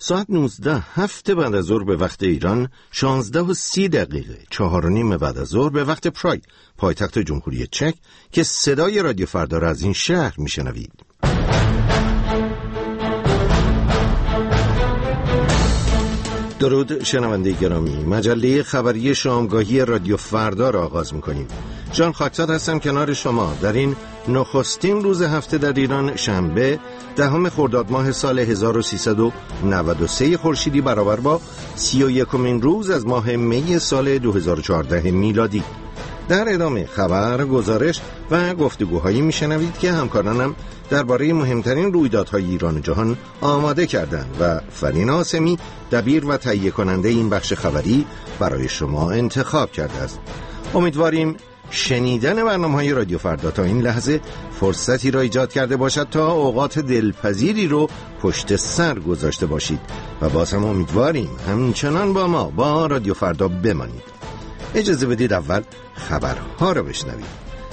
ساعت 19:07 بعد از ظهر به وقت ایران، 16:30 4:30 بعد از ظهر به وقت پراگ، پایتخت جمهوری چک، که صدای رادیو فردا را از این شهر میشنوید. درود شنونده گرامی، مجله خبری شامگاهی رادیو فردا را آغاز می‌کنیم. جان خاکزاد هستم کنار شما در این نخستین روز هفته در ایران، شنبه 10 خرداد ماه سال 1393 خورشیدی برابر با 31مین روز از ماه می سال 2014 میلادی. در ادامه خبر، گزارش و گفتگوهایی میشنوید که همکارانم درباره مهمترین رویدادهای ایران و جهان آماده کردند و فرین آسمی، دبیر و تهیه کننده این بخش خبری، برای شما انتخاب کرده است. امیدواریم شنیدن برنامه‌های رادیو فردا تا این لحظه فرصتی را ایجاد کرده باشد تا اوقات دلپذیری رو پشت سر گذاشته باشید و باز هم امیدواریم همچنان با ما، با رادیو فردا بمانید. اجازه بدید اول خبرها را بشنوید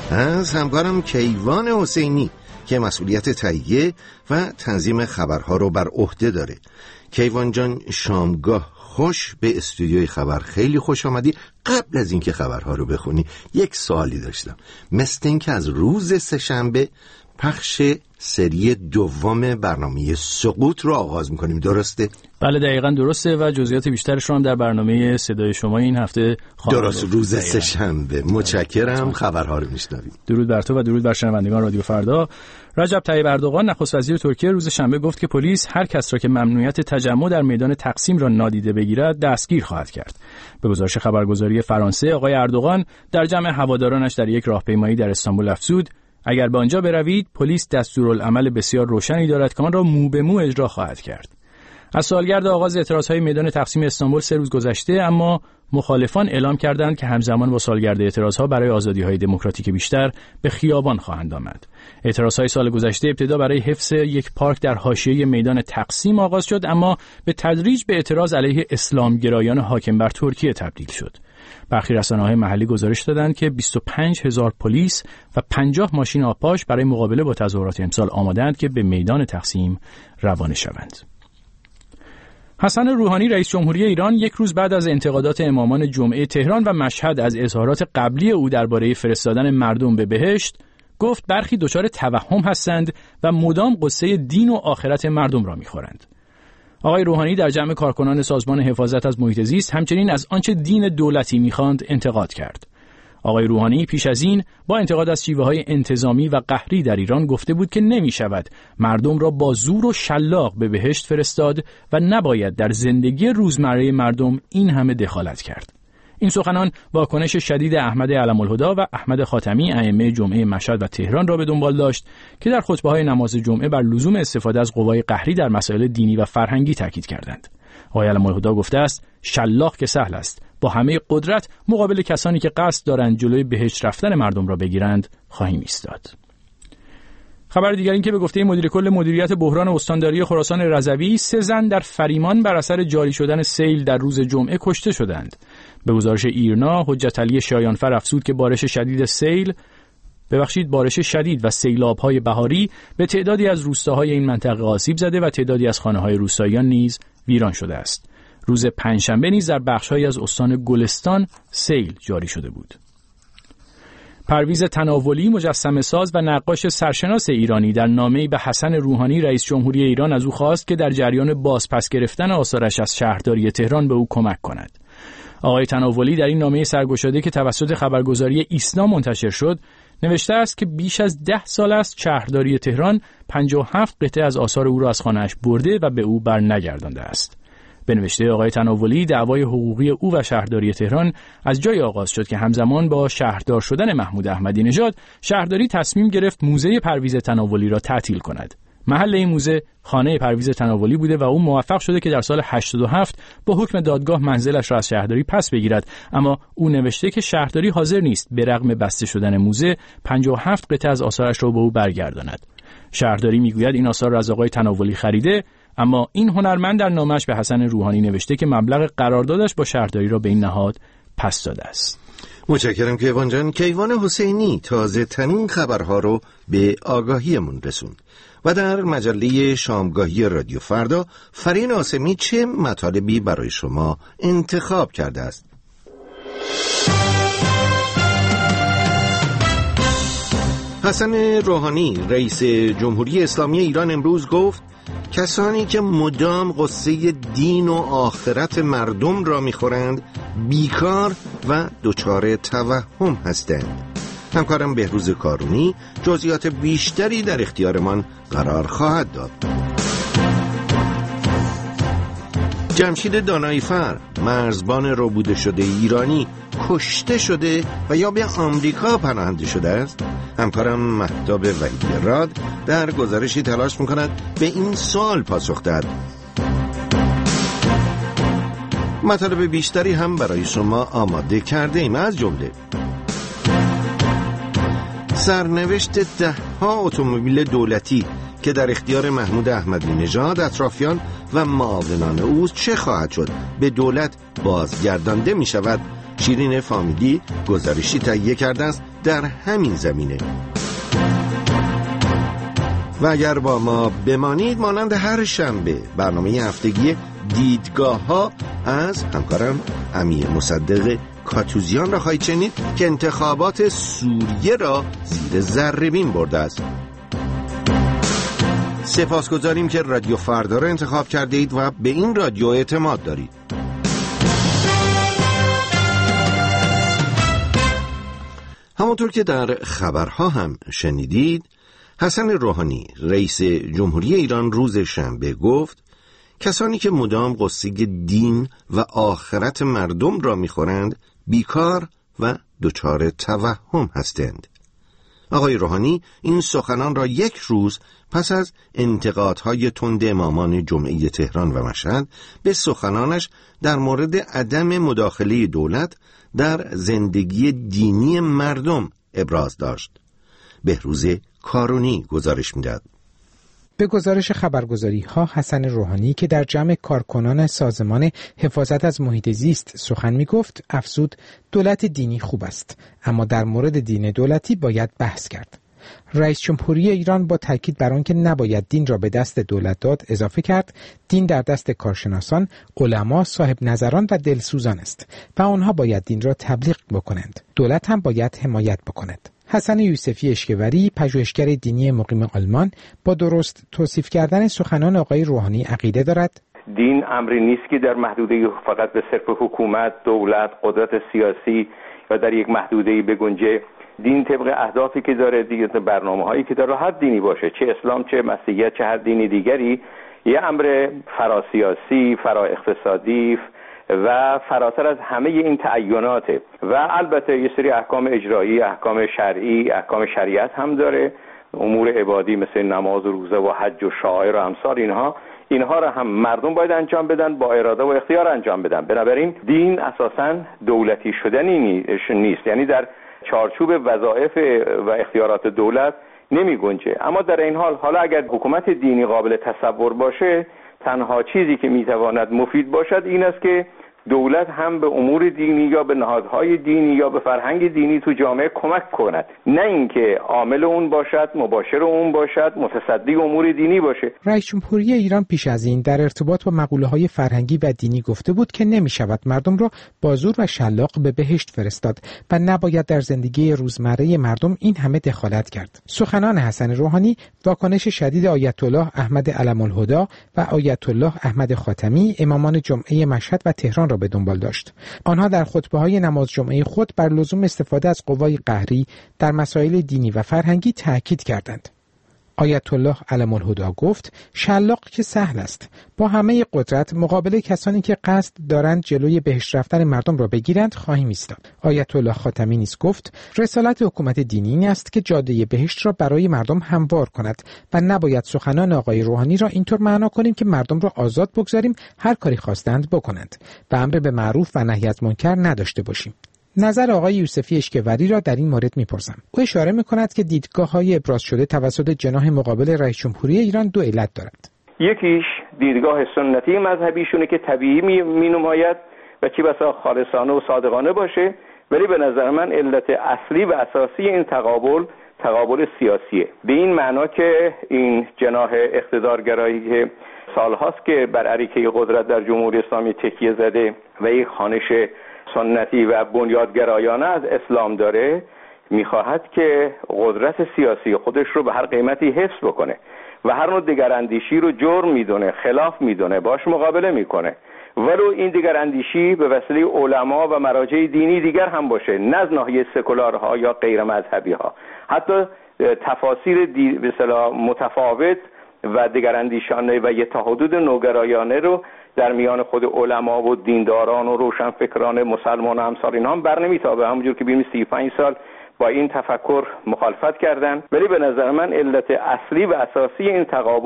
از همکارم کیوان حسینی که مسئولیت تهیه و تنظیم خبرها رو بر عهده داره. کیوان جان، شامگاه خوش، به استودیوی خبر خیلی خوش آمدی. قبل از اینکه خبرها رو بخونی یک سوالی داشتم. مثل این که از روز سه‌شنبه پخش سری دوم برنامه سقوط رو آغاز میکنیم، درسته؟ بله دقیقاً درسته و جزئیات بیشترش رو هم در برنامه صدای شما این هفته درست روز سه‌شنبه. متشکرم. خبرها رو میشنویم. درود بر تو و درود بر شنوندگان رادیو فردا. رجب طیب اردوغان نخست وزیر ترکیه روز شنبه گفت که پلیس هر کس را که ممنوعیت تجمع در میدان تقسیم را نادیده بگیرد دستگیر خواهد کرد. به گزارش خبرگزاری فرانسه، آقای اردوغان در جمع هوادارانش در یک راهپیمایی در استانبول افزود: اگر به آنجا بروید، پلیس دستورالعمل بسیار روشنی دارد که آن را مو به مو اجرا خواهد کرد. از سالگرد آغاز اعتراضهای میدان تقسیم استانبول 3 روز گذشته، اما مخالفان اعلام کردند که همزمان با سالگرد اعتراضها برای آزادی‌های دموکراتیک بیشتر به خیابان خواهند آمد. اعتراضهای سال گذشته ابتدا برای حفظ یک پارک در حاشیه میدان تقسیم آغاز شد، اما به تدریج به اعتراض علیه اسلامگرایان حاکم بر ترکیه تبدیل شد. برخی رسانه‌های محلی گزارش دادند که 25,000 پلیس و 50 ماشین آبپاش برای مقابله با تظاهرات امسال آمادند که به میدان تقسیم روانه شوند. حسن روحانی رئیس جمهوری ایران یک روز بعد از انتقادات امامان جمعه تهران و مشهد از اظهارات قبلی او درباره فرستادن مردم به بهشت گفت برخی دچار توهم هستند و مدام قصه دین و آخرت مردم را می‌خورند. آقای روحانی در جمع کارکنان سازمان حفاظت از محیط زیست همچنین از آنچه دین دولتی می‌خواند انتقاد کرد. آقای روحانی پیش از این با انتقاد از شیوه‌های انتظامی و قهری در ایران گفته بود که نمی‌شود مردم را با زور و شلاق به بهشت فرستاد و نباید در زندگی روزمره مردم این همه دخالت کرد. این سخنان واکنش شدید احمد علم‌الهدی و احمد خاتمی ائمه جمعه مشهد و تهران را به دنبال داشت که در خطبه‌های نماز جمعه بر لزوم استفاده از قوای قهری در مسائل دینی و فرهنگی تاکید کردند. آقای علم‌الهدی گفته است: شلاق که سهل است، با همه قدرت مقابل کسانی که قصد دارند جلوی بهشت رفتن مردم را بگیرند خواهیم ایستاد. خبر دیگر این که به گفته مدیر کل مدیریت بحران استانداری خراسان رضوی 3 زن در فریمان بر اثر جاری شدن سیل در روز جمعه کشته شدند. به گزارش ایرنا، حجت علی شایانفر افزود که بارش شدید و سیلاب‌های بهاری به تعدادی از روستاهای این منطقه آسیب زده و تعدادی از خانه‌های روستاییان نیز ویران شده است. روز پنجشنبه نیز در بخش‌هایی از استان گلستان سیل جاری شده بود. پرویز تناولی، مجسمه ساز و نقاش سرشناس ایرانی، در نامه‌ای به حسن روحانی رئیس جمهوری ایران از او خواست که در جریان بازپس گرفتن آثارش از شهرداری تهران به او کمک کند. آقای تناولی در این نامه سرگشاده که توسط خبرگزاری ایسنا منتشر شد نوشته است که بیش از 10 سال است شهرداری تهران 57 قطعه از آثار او را از خانه‌اش برده و به او برنگردانده است. به نوشته آقای تناولی، دعوای حقوقی او و شهرداری تهران از جای آغاز شد که همزمان با شهردار شدن محمود احمدی نژاد، شهرداری تصمیم گرفت موزه پرویز تناولی را تعطیل کند. محل این موزه خانه پرویز تناولی بوده و او موفق شده که در سال 87 با حکم دادگاه منزلش را از شهرداری پس بگیرد، اما او نوشته که شهرداری حاضر نیست به رغم بسته شدن موزه 57 قطعه از آثارش را به او برگرداند. شهرداری میگوید این آثار را از آقای تناولی خریده، اما این هنرمند در نامه‌اش به حسن روحانی نوشته که مبلغ قراردادش با شهرداری را به این نهاد پس داده است. متشکرم کیوان جان. کیوان حسینی تازه ترین خبرها رو به آگاهیمون رسوند و در مجله شامگاهی رادیو فردا فرین آسمی چه مطالبی برای شما انتخاب کرده است؟ حسن روحانی رئیس جمهوری اسلامی ایران امروز گفت کسانی که مدام غصه دین و آخرت مردم را می‌خورند بیکار و دچار توهم هستند. همکارم بهروز کارونی جزئیات بیشتری در اختیارمان قرار خواهد داد. جمشید داناییفر مرزبان ربوده شده ایرانی کشته شده و یا به آمریکا پناهنده شده است. همکارم مهتاب وحیدی راد در گزارشی تلاش می‌کند به این سوال پاسخ دهد. مطالب بیشتری هم برای شما آماده کرده ایم، از جمله سرنوشت 10 اتومبیل دولتی که در اختیار محمود احمدی نژاد، اطرافیان و معاونان او چه خواهد شد، به دولت بازگردانده می شود. شیرین فامیلی گزارشی تهیه کرده است در همین زمینه. و اگر با ما بمانید، مانند هر شنبه برنامه هفتگی دیدگاه ها از همکارم امیر مصدق کاتوزیان را خواهید شنید که انتخابات سوریه را زیر ذره‌بین برده است. سپاسگزاریم که رادیو فردا را انتخاب کرده اید و به این رادیو اعتماد دارید. همونطور که در خبرها هم شنیدید، حسن روحانی رئیس جمهوری ایران روز شنبه گفت کسانی که مدام غصه دین و آخرت مردم را می‌خورند بیکار و دچار توهم هستند. آقای روحانی این سخنان را یک روز پس از انتقادهای تند امامان جمعه تهران و مشهد به سخنانش در مورد عدم مداخله دولت در زندگی دینی مردم ابراز داشت. بهروز کارونی گزارش می‌دهد. به گزارش خبرگزاری‌ها، حسن روحانی که در جمع کارکنان سازمان حفاظت از محیط زیست سخن می‌گفت، افزود دولت دینی خوب است، اما در مورد دین دولتی باید بحث کرد. رئیس جمهوری ایران با تاکید بر آنکه نباید دین را به دست دولت داد اضافه کرد دین در دست کارشناسان، علما، صاحب نظران و دلسوزان است و آنها باید دین را تبلیغ بکنند. دولت هم باید حمایت بکند. حسن یوسفی اشکوری، پژوهشگر دینی مقیم آلمان، با درست توصیف کردن سخنان آقای روحانی عقیده دارد دین امری نیست که در محدوده فقط به صرف حکومت، دولت، قدرت سیاسی و در یک محدوده‌ای بگنجه. دین طبق اهدافی که داره، دیگه برنامه‌هایی که داره، هر دینی باشه، چه اسلام، چه مسیحیت، چه هر دینی دیگری، یه امر فراسیاسی، فرا اقتصادی و فراتر از همه این تعیناته و البته یه سری احکام اجرایی، احکام شرعی، احکام شریعت هم داره. امور عبادی مثل نماز و روزه و حج و شعائر و امثال اینها را هم مردم باید انجام بدن، با اراده و اختیار انجام بدن. بنابراین دین اساساً دولتی شدنی نیست، یعنی در چارچوب وظایف و اختیارات دولت نمی گنجه. اما در این حال اگر حکومت دینی قابل تصور باشه، تنها چیزی که میتواند مفید باشد این است که دولت هم به امور دینی یا به نهادهای دینی یا به فرهنگ دینی تو جامعه کمک کند، نه اینکه عامل اون باشد، مباشر اون باشد، متصدی امور دینی باشه. رئیس جمهوری ایران پیش از این در ارتباط با مقوله‌های فرهنگی و دینی گفته بود که نمی‌شود مردم را با زور و شلاق به بهشت فرستاد و نباید در زندگی روزمره مردم این همه دخالت کرد. سخنان حسن روحانی واکنش شدید آیت الله احمد علم‌الهدی و آیت الله احمد خاتمی، امامان جمعه مشهد و تهران را به دنبال داشت. آنها در خطبه‌های نماز جمعه خود بر لزوم استفاده از قوای قهری در مسائل دینی و فرهنگی تاکید کردند. آیت الله علم‌الهدی گفت شلاق که سهل است، با همه قدرت مقابل کسانی که قصد دارند جلوی بهشت رفتن مردم را بگیرند خواهیم ایستاد. آیت الله خاتمی نیز گفت رسالت حکومت دینی این است که جاده بهشت را برای مردم هموار کند و نباید سخنان آقای روحانی را اینطور معنا کنیم که مردم را آزاد بگذاریم هر کاری خواستند بکنند و امر به معروف و نهی از منکر نداشته باشیم. نظر آقای یوسفی اشکوری را در این مورد می‌پرسم. او اشاره می‌کند که دیدگاه‌های ابراز شده توسط جناح مقابل رئیس جمهوری ایران دو علت دارد. یکیش دیدگاه سنتی مذهبیشونه که طبیعی می‌نماید و چه بسا خالصانه و صادقانه باشه، ولی به نظر من علت اصلی و اساسی این تقابل سیاسیه، به این معنا که این جناح اقتدارگرایی که سالهاست که بر اریکه قدرت در جمهوری اسلامی تکیه زده و یک خوانش سنتی و بنیادگرایانه از اسلام داره، میخواهد که قدرت سیاسی خودش رو به هر قیمتی حفظ بکنه و هر نوع دگراندیشی رو جرم میدونه، خلاف میدونه، باش مقابله میکنه، ولو این دگراندیشی به وسیله علما و مراجع دینی دیگر هم باشه، نه از ناحیه سکولارها یا غیر مذهبی ها. حتی تفاسیر به اصطلاح متفاوت و دگراندیشانه و یه تا حدود نوگرایانه رو در میان خود علما و دینداران و روشنفکران مسلمان و امثال اینها هم بر نمیتابه، همونجور که ببینید 35 سال با این تفکر مخالفت کردن. ولی به نظر من علت اصلی و اساسی این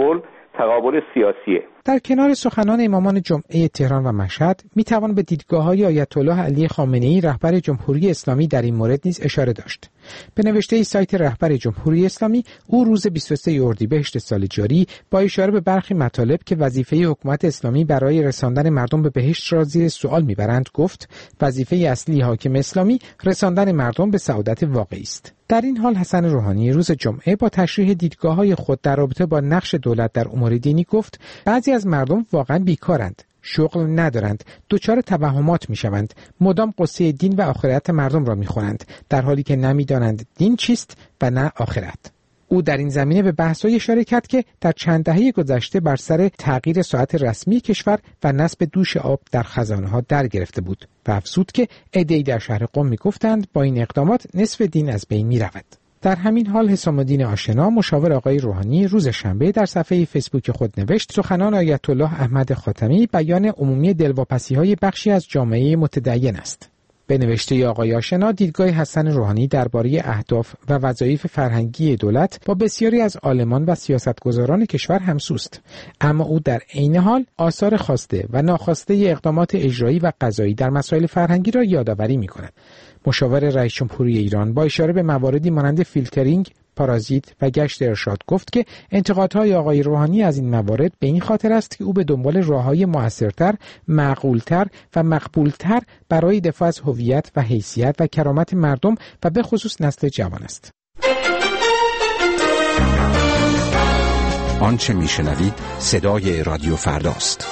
تقابل سیاسیه. در کنار سخنان امامان جمعه تهران و مشهد میتوان به دیدگاه‌های آیت الله علی خامنه‌ای رهبر جمهوری اسلامی در این مورد نیز اشاره داشت. به نوشته سایت رهبر جمهوری اسلامی، او روز 23 اردیبهشت سال جاری با اشاره به برخی مطالب که وظیفه حکومت اسلامی برای رساندن مردم به بهشت را زیر سوال میبرند گفت وظیفه اصلی حاکم اسلامی رساندن مردم به سعادت واقعی است. در این حال حسن روحانی روز جمعه با تشریح دیدگاه‌های خود در رابطه با نقش دولت در امور دینی گفت بعضی از مردم واقعا بیکارند، شغل ندارند، دچار توهمات میشوند، مدام قصه دین و آخرت مردم را میخوانند در حالی که نمیدانند دین چیست و نه آخرت. او در این زمینه به بحث‌های اشاره کرد که در چند دهه گذشته بر سر تغییر ساعت رسمی کشور و نصب دوش آب در خزانه‌ها در گرفته بود و افزود که عده‌ای در شهر قم میگفتند با این اقدامات نصف دین از بین میرود. در همین حال حسام الدین آشنا مشاور آقای روحانی روز شنبه در صفحه فیسبوک خود نوشت سخنان آیت الله احمد خاتمی بیان عمومی دلواپسی‌های بخشی از جامعه متدین است. به نوشته آقای آشنا دیدگاه حسن روحانی درباره اهداف و وظایف فرهنگی دولت با بسیاری از عالمان و سیاستگزاران کشور همسوست، اما او در عین حال آثار خواسته و ناخواسته اقدامات اجرایی و قضایی در مسائل فرهنگی را یادآوری می‌کند. مشاور رئیس جمهوری ایران با اشاره به مواردی مانند فیلترینگ، پارازیت و گشت ارشاد گفت که انتقادهای آقای روحانی از این موارد به این خاطر است که او به دنبال راه‌های مؤثرتر، معقولتر و مقبولتر برای دفاع از هویت و حیثیت و کرامت مردم و به خصوص نسل جوان است. آنچه میشنوید صدای رادیو فرداست.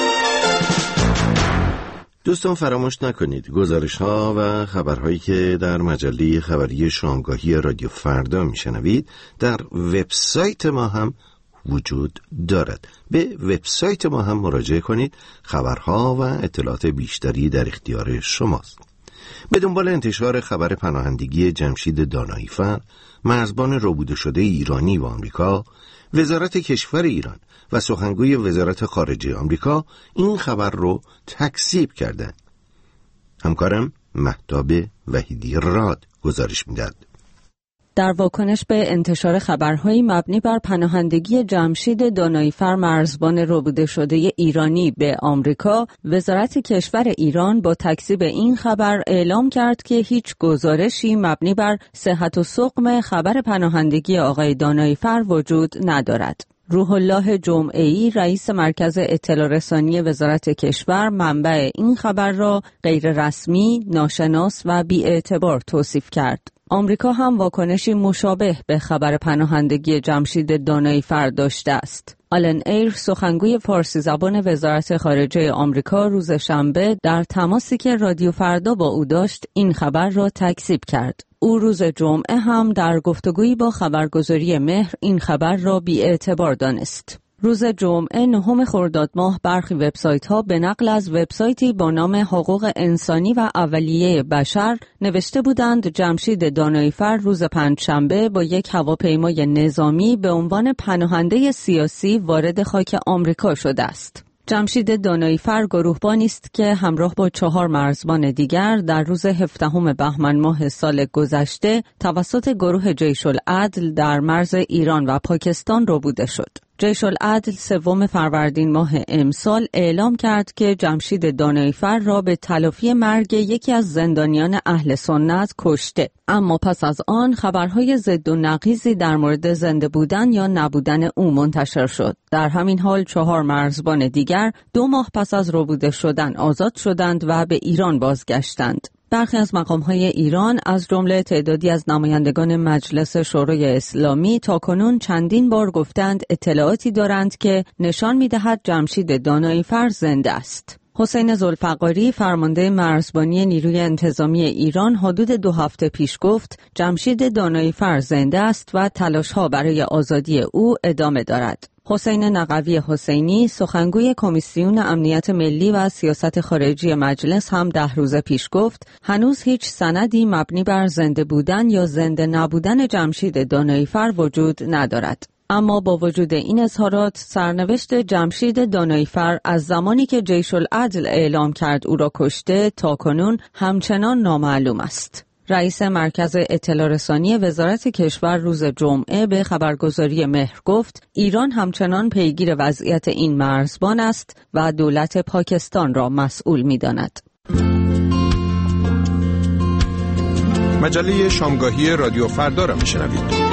دوستان فراموش نکنید گزارش‌ها و خبرهایی که در مجله خبری شامگاهی رادیو فردا میشنوید در وبسایت ما هم وجود دارد. به وبسایت ما هم مراجعه کنید، خبرها و اطلاعات بیشتری در اختیار شماست. به دنبال انتشار خبر پناهندگی جمشید داناییفر، مرزبان ربوده شده ایرانی و آمریکا، وزارت کشور ایران و سخنگوی وزارت خارجه آمریکا این خبر رو تکذیب کردند. همکارم مهتاب وحیدی راد گزارش میداد. در واکنش به انتشار خبرهایی مبنی بر پناهندگی جمشید داناییفر مرزبان ربوده شده ایرانی به آمریکا، وزارت کشور ایران با تکذیب این خبر اعلام کرد که هیچ گزارشی مبنی بر صحت و سقم خبر پناهندگی آقای داناییفر وجود ندارد. روح الله جمعه‌ای رئیس مرکز اطلاع رسانی وزارت کشور منبع این خبر را غیر رسمی، ناشناس و بی‌اعتبار توصیف کرد. آمریکا هم واکنشی مشابه به خبر پناهندگی جمشید داناییفر داشته است. آلن ایر سخنگوی فارسی زبان وزارت خارجه آمریکا روز شنبه در تماسی که رادیو فردا با او داشت این خبر را تکذیب کرد. او روز جمعه هم در گفتگویی با خبرگزاری مهر این خبر را بی‌اعتبار دانست. روز جمعه 9 خرداد ماه برخی وبسایت‌ها به نقل از وبسایتی با نام حقوق انسانی و اولیه بشر نوشته بودند جمشید داناییفر روز پنجشنبه با یک هواپیمای نظامی به عنوان پناهنده سیاسی وارد خاک آمریکا شده است. جمشید داناییفر گروهبانی است که همراه با 4 مرزبان دیگر در روز 17 بهمن ماه سال گذشته توسط گروه جیش العدل در مرز ایران و پاکستان ربوده شد. جیش العدل 3 فروردین ماه امسال اعلام کرد که جمشید داناییفر را به تلافی مرگ یکی از زندانیان اهل سنت کشته، اما پس از آن خبرهای ضد و نقیضی در مورد زنده بودن یا نبودن او منتشر شد. در همین حال 4 مرزبان دیگر 2 ماه پس از ربوده شدن آزاد شدند و به ایران بازگشتند. برخی از مقام‌های ایران از جمله تعدادی از نمایندگان مجلس شورای اسلامی تاکنون چندین بار گفتند اطلاعاتی دارند که نشان می‌دهد جمشید داناییفر زنده است. حسین ذوالفقاری فرمانده مرزبانی نیروی انتظامی ایران حدود 2 هفته پیش گفت جمشید داناییفر زنده است و تلاش‌ها برای آزادی او ادامه دارد. حسین نقوی حسینی سخنگوی کمیسیون امنیت ملی و سیاست خارجی مجلس هم 10 روز پیش گفت هنوز هیچ سندی مبنی بر زنده بودن یا زنده نبودن جمشید داناییفر وجود ندارد. اما با وجود این اظهارات سرنوشت جمشید داناییفر از زمانی که جیش العدل اعلام کرد او را کشته تاکنون همچنان نامعلوم است. رئیس مرکز اطلاع رسانی وزارت کشور روز جمعه به خبرگزاری مهر گفت ایران همچنان پیگیر وضعیت این مرزبان است و دولت پاکستان را مسئول می‌داند. مجله شامگاهی رادیو فردا را می‌شنوید.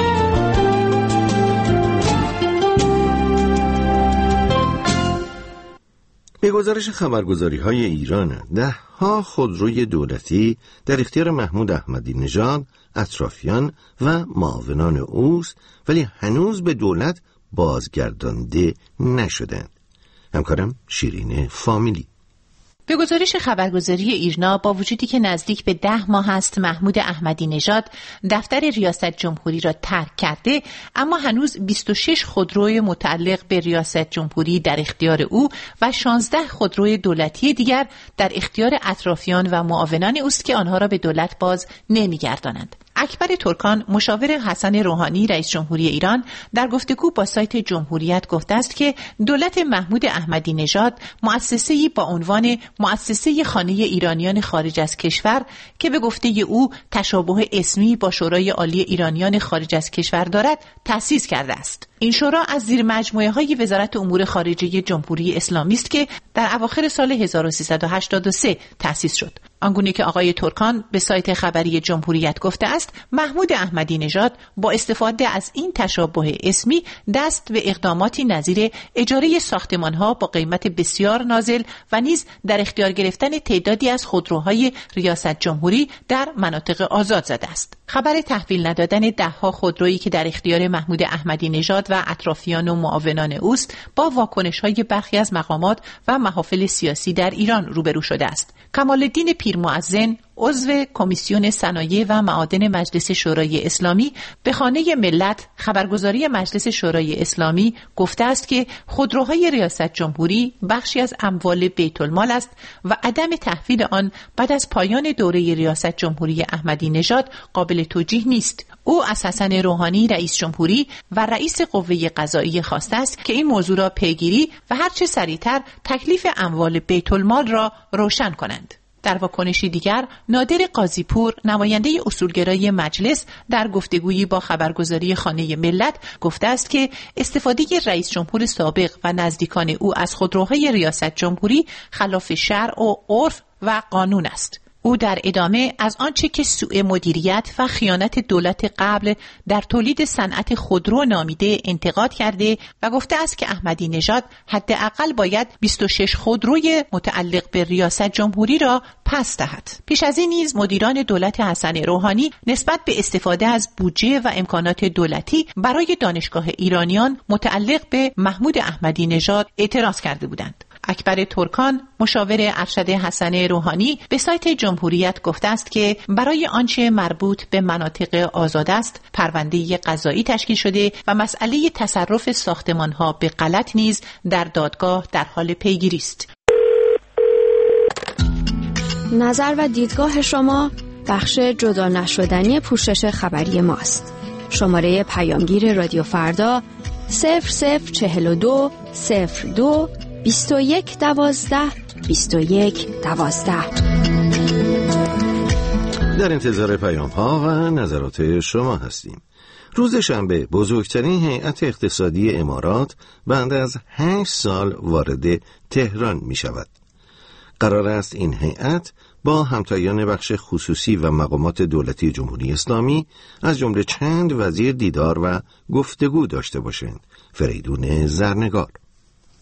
به گزارش خبرگزاری‌های ایران 10 خودروی دولتی در اختیار محمود احمدی نژاد، اطرافیان و معاونان اوست ولی هنوز به دولت بازگردانده نشدند. همکارم شیرین فامیلی. به گزارش خبرگزاری ایرنا با وجودی که نزدیک به 10 ماه است محمود احمدی نژاد دفتر ریاست جمهوری را ترک کرده، اما هنوز 26 خودروی متعلق به ریاست جمهوری در اختیار او و 16 خودروی دولتی دیگر در اختیار اطرافیان و معاونان اوست که آنها را به دولت باز نمی‌گردانند. اکبر ترکان مشاور حسن روحانی رئیس جمهوری ایران در گفتگو با سایت جمهوریت گفته است که دولت محمود احمدی نژاد مؤسسه‌ای با عنوان مؤسسه خانه ایرانیان خارج از کشور که به گفته او تشابه اسمی با شورای عالی ایرانیان خارج از کشور دارد تأسیس کرده است. این شورا از زیر مجموعه‌های وزارت امور خارجه جمهوری اسلامی است که در اواخر سال 1383 تأسیس شد. آنگونه که آقای ترکان به سایت خبری جمهوریت گفته است محمود احمدی نژاد با استفاده از این تشابه اسمی دست به اقداماتی نظیر اجاره ساختمان‌ها با قیمت بسیار نازل و نیز در اختیار گرفتن تعدادی از خودروهای ریاست جمهوری در مناطق آزاد زده است. خبر تحویل ندادن 10 خودرویی که در اختیار محمود احمدی نژاد و اطرافیان و معاونان اوست با واکنش‌های برخی از مقامات و محافل سیاسی در ایران روبرو شده است. کمال‌الدین پیرمؤذن عضو کمیسیون صنایع و معادن مجلس شورای اسلامی به خانه ملت خبرگزاری مجلس شورای اسلامی گفته است که خودروهای ریاست جمهوری بخشی از اموال بیت المال است و عدم تحویل آن بعد از پایان دوره ریاست جمهوری احمدی نژاد قابل توجیه نیست. او از حسن روحانی رئیس جمهوری و رئیس قوه قضاییه خواسته است که این موضوع را پیگیری و هرچه سریعتر تکلیف اموال بیت المال را روشن کنند. در واکنشی دیگر نادر قاضی‌پور نماینده اصولگرای مجلس در گفتگویی با خبرگزاری خانه ملت گفته است که استفاده رئیس جمهور سابق و نزدیکان او از خودروهای ریاست جمهوری خلاف شرع و عرف و قانون است. او در ادامه از آنچه که سوء مدیریت و خیانت دولت قبل در تولید صنعت خودرو نامیده انتقاد کرده و گفته است که احمدی نژاد حداقل باید 26 خودروی متعلق به ریاست جمهوری را پس دهد. پیش از این نیز مدیران دولت حسن روحانی نسبت به استفاده از بودجه و امکانات دولتی برای دانشگاه ایرانیان متعلق به محمود احمدی نژاد اعتراض کرده بودند. اکبر ترکان مشاور ارشد حسن روحانی به سایت جمهوریت گفته است که برای آنچه مربوط به مناطق آزاد است پرونده قضایی تشکیل شده و مسئله تصرف ساختمان‌ها به غلط نیز در دادگاه در حال پیگیری است. نظر و دیدگاه شما بخش جدا نشدنی پوشش خبری ماست. شماره پیامگیر رادیو فردا 0042 02 2112 2112. در انتظار پیام ها و نظرات شما هستیم. روز شنبه بزرگترین هیئت اقتصادی امارات بعد از 8 سال وارد تهران می شود. قرار است این هیئت با همتایان بخش خصوصی و مقامات دولتی جمهوری اسلامی از جمله چند وزیر دیدار و گفتگو داشته باشند. فریدون زرنگار.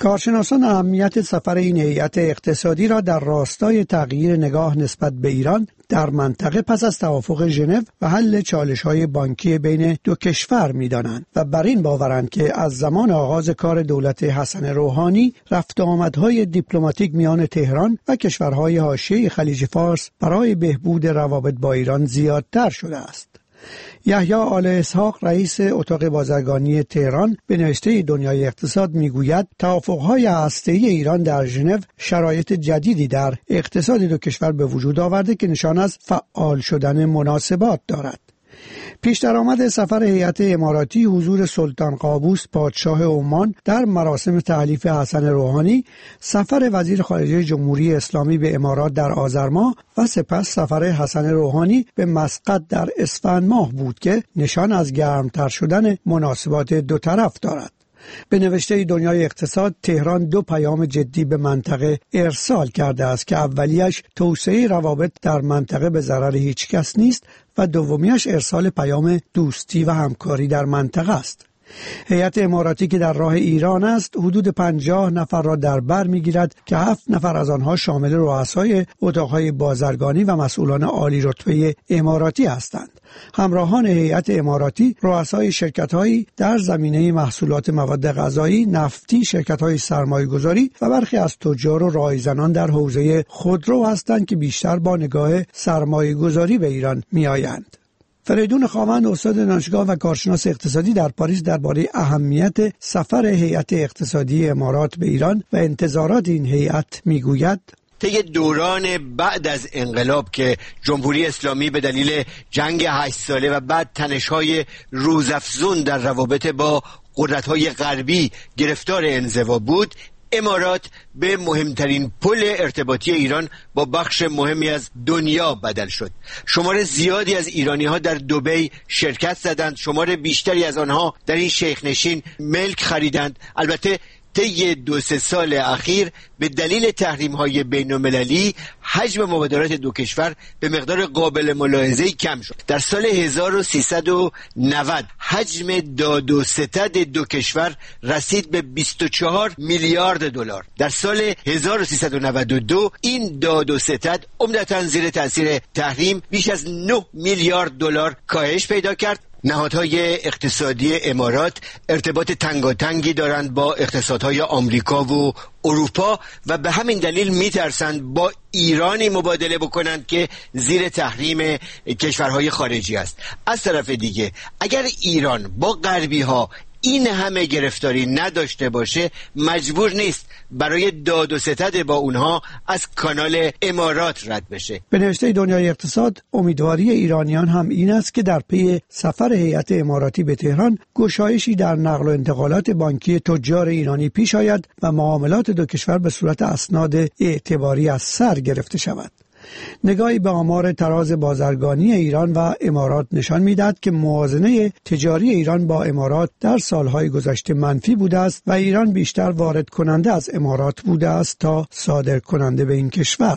کارشناسان اهمیت سفر این هیئت اقتصادی را در راستای تغییر نگاه نسبت به ایران در منطقه پس از توافق ژنو و حل چالش‌های بانکی بین دو کشور می‌دانند و بر این باورند که از زمان آغاز کار دولت حسن روحانی رفت و آمدهای دیپلماتیک میان تهران و کشورهای حاشیه خلیج فارس برای بهبود روابط با ایران زیادتر شده است. یحیی آل اسحاق رئیس اتاق بازرگانی تهران به نوشته دنیای اقتصاد میگوید توافق‌های هسته‌ای ایران در ژنو شرایط جدیدی در اقتصاد دو کشور به وجود آورده که نشان از فعال شدن مناسبات دارد. پیش درآمد سفر هیئت اماراتی حضور سلطان قابوس پادشاه عمان در مراسم تحلیف حسن روحانی، سفر وزیر خارجه جمهوری اسلامی به امارات در آذر ماه و سپس سفر حسن روحانی به مسقط در اسفند ماه بود که نشان از گرمتر شدن مناسبات دو طرف دارد. به نوشته دنیای اقتصاد، تهران دو پیام جدی به منطقه ارسال کرده است که اولیش توسعه روابط در منطقه به ضرر هیچ کس نیست و دومیش ارسال پیام دوستی و همکاری در منطقه است. هیئت اماراتی که در راه ایران است حدود 50 نفر را در بر می‌گیرد که 7 نفر از آنها شامل رؤسای اتاق‌های بازرگانی و مسئولان عالی رتبه اماراتی هستند. همراهان هیئت اماراتی رؤسای شرکت‌هایی در زمینه محصولات مواد غذایی، نفتی، شرکت‌های سرمایه‌گذاری و برخی از تجار و راهزنان در حوزه خودرو هستند که بیشتر با نگاه سرمایه‌گذاری به ایران می‌آیند. فریدون خاوند استاد دانشگاه و کارشناس اقتصادی در پاریس درباره اهمیت سفر هیئت اقتصادی امارات به ایران و انتظارات این هیئت میگوید: طی دوران بعد از انقلاب که جمهوری اسلامی به دلیل جنگ 8 ساله و بعد تنش‌های روزافزون در روابط با قدرت‌های غربی گرفتار انزوا بود، امارات به مهمترین پل ارتباطی ایران با بخش مهمی از دنیا بدل شد. شمار زیادی از ایرانی‌ها در دبی شرکت زدند، شمار بیشتری از آنها در این شیخ نشین ملک خریدند. البته طی 2-3 سال اخیر به دلیل تحریم‌های بین‌المللی حجم مبادلات دو کشور به مقدار قابل ملاحظه‌ای کم شد. در سال 1390 حجم داد و ستد دو کشور رسید به 24 میلیارد دلار. در سال 1392 این داد و ستد عمدتاً زیر تأثیر تحریم بیش از 9 میلیارد دلار کاهش پیدا کرد. نهادهای اقتصادی امارات ارتباط تنگاتنگی دارند با اقتصادهای آمریکا و اروپا و به همین دلیل میترسند با ایرانی مبادله بکنند که زیر تحریم کشورهای خارجی است. از طرف دیگه اگر ایران با غربی ها این همه گرفتاری نداشته باشه، مجبور نیست برای داد و ستد با اونها از کانال امارات رد بشه. به نوشته دنیای اقتصاد، امیدواری ایرانیان هم این است که در پی سفر هیئت اماراتی به تهران گشایشی در نقل و انتقالات بانکی تجار ایرانی پیش آید و معاملات دو کشور به صورت اسناد اعتباری از سر گرفته شود. نگاهی به آمار تراز بازرگانی ایران و امارات نشان می‌دهد که موازنه تجاری ایران با امارات در سالهای گذشته منفی بوده است و ایران بیشتر وارد کننده از امارات بوده است تا صادر کننده به این کشور.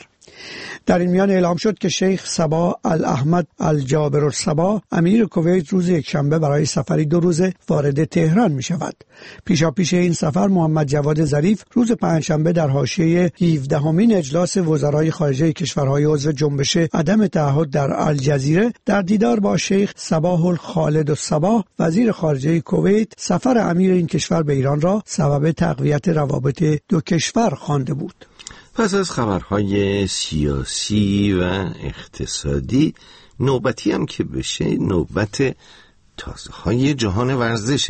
در این میان اعلام شد که شیخ صباح الاحمد الجابر الصباح امیر کویت روز یکشنبه برای سفری 2 روزه وارد تهران می شود. پیشاپیش این سفر محمد جواد ظریف روز پنجشنبه در حاشیه 17مین اجلاس وزرای خارجه کشورهای عضو جنبش عدم تعهد در الجزیره در دیدار با شیخ صباح الخالد الصباح وزیر خارجه کویت سفر امیر این کشور به ایران را سبب تقویت روابط دو کشور خوانده بود. پس از خبرهای سیاسی و اقتصادی، نوبتی هم که بشه نوبت تازه‌های جهان ورزشه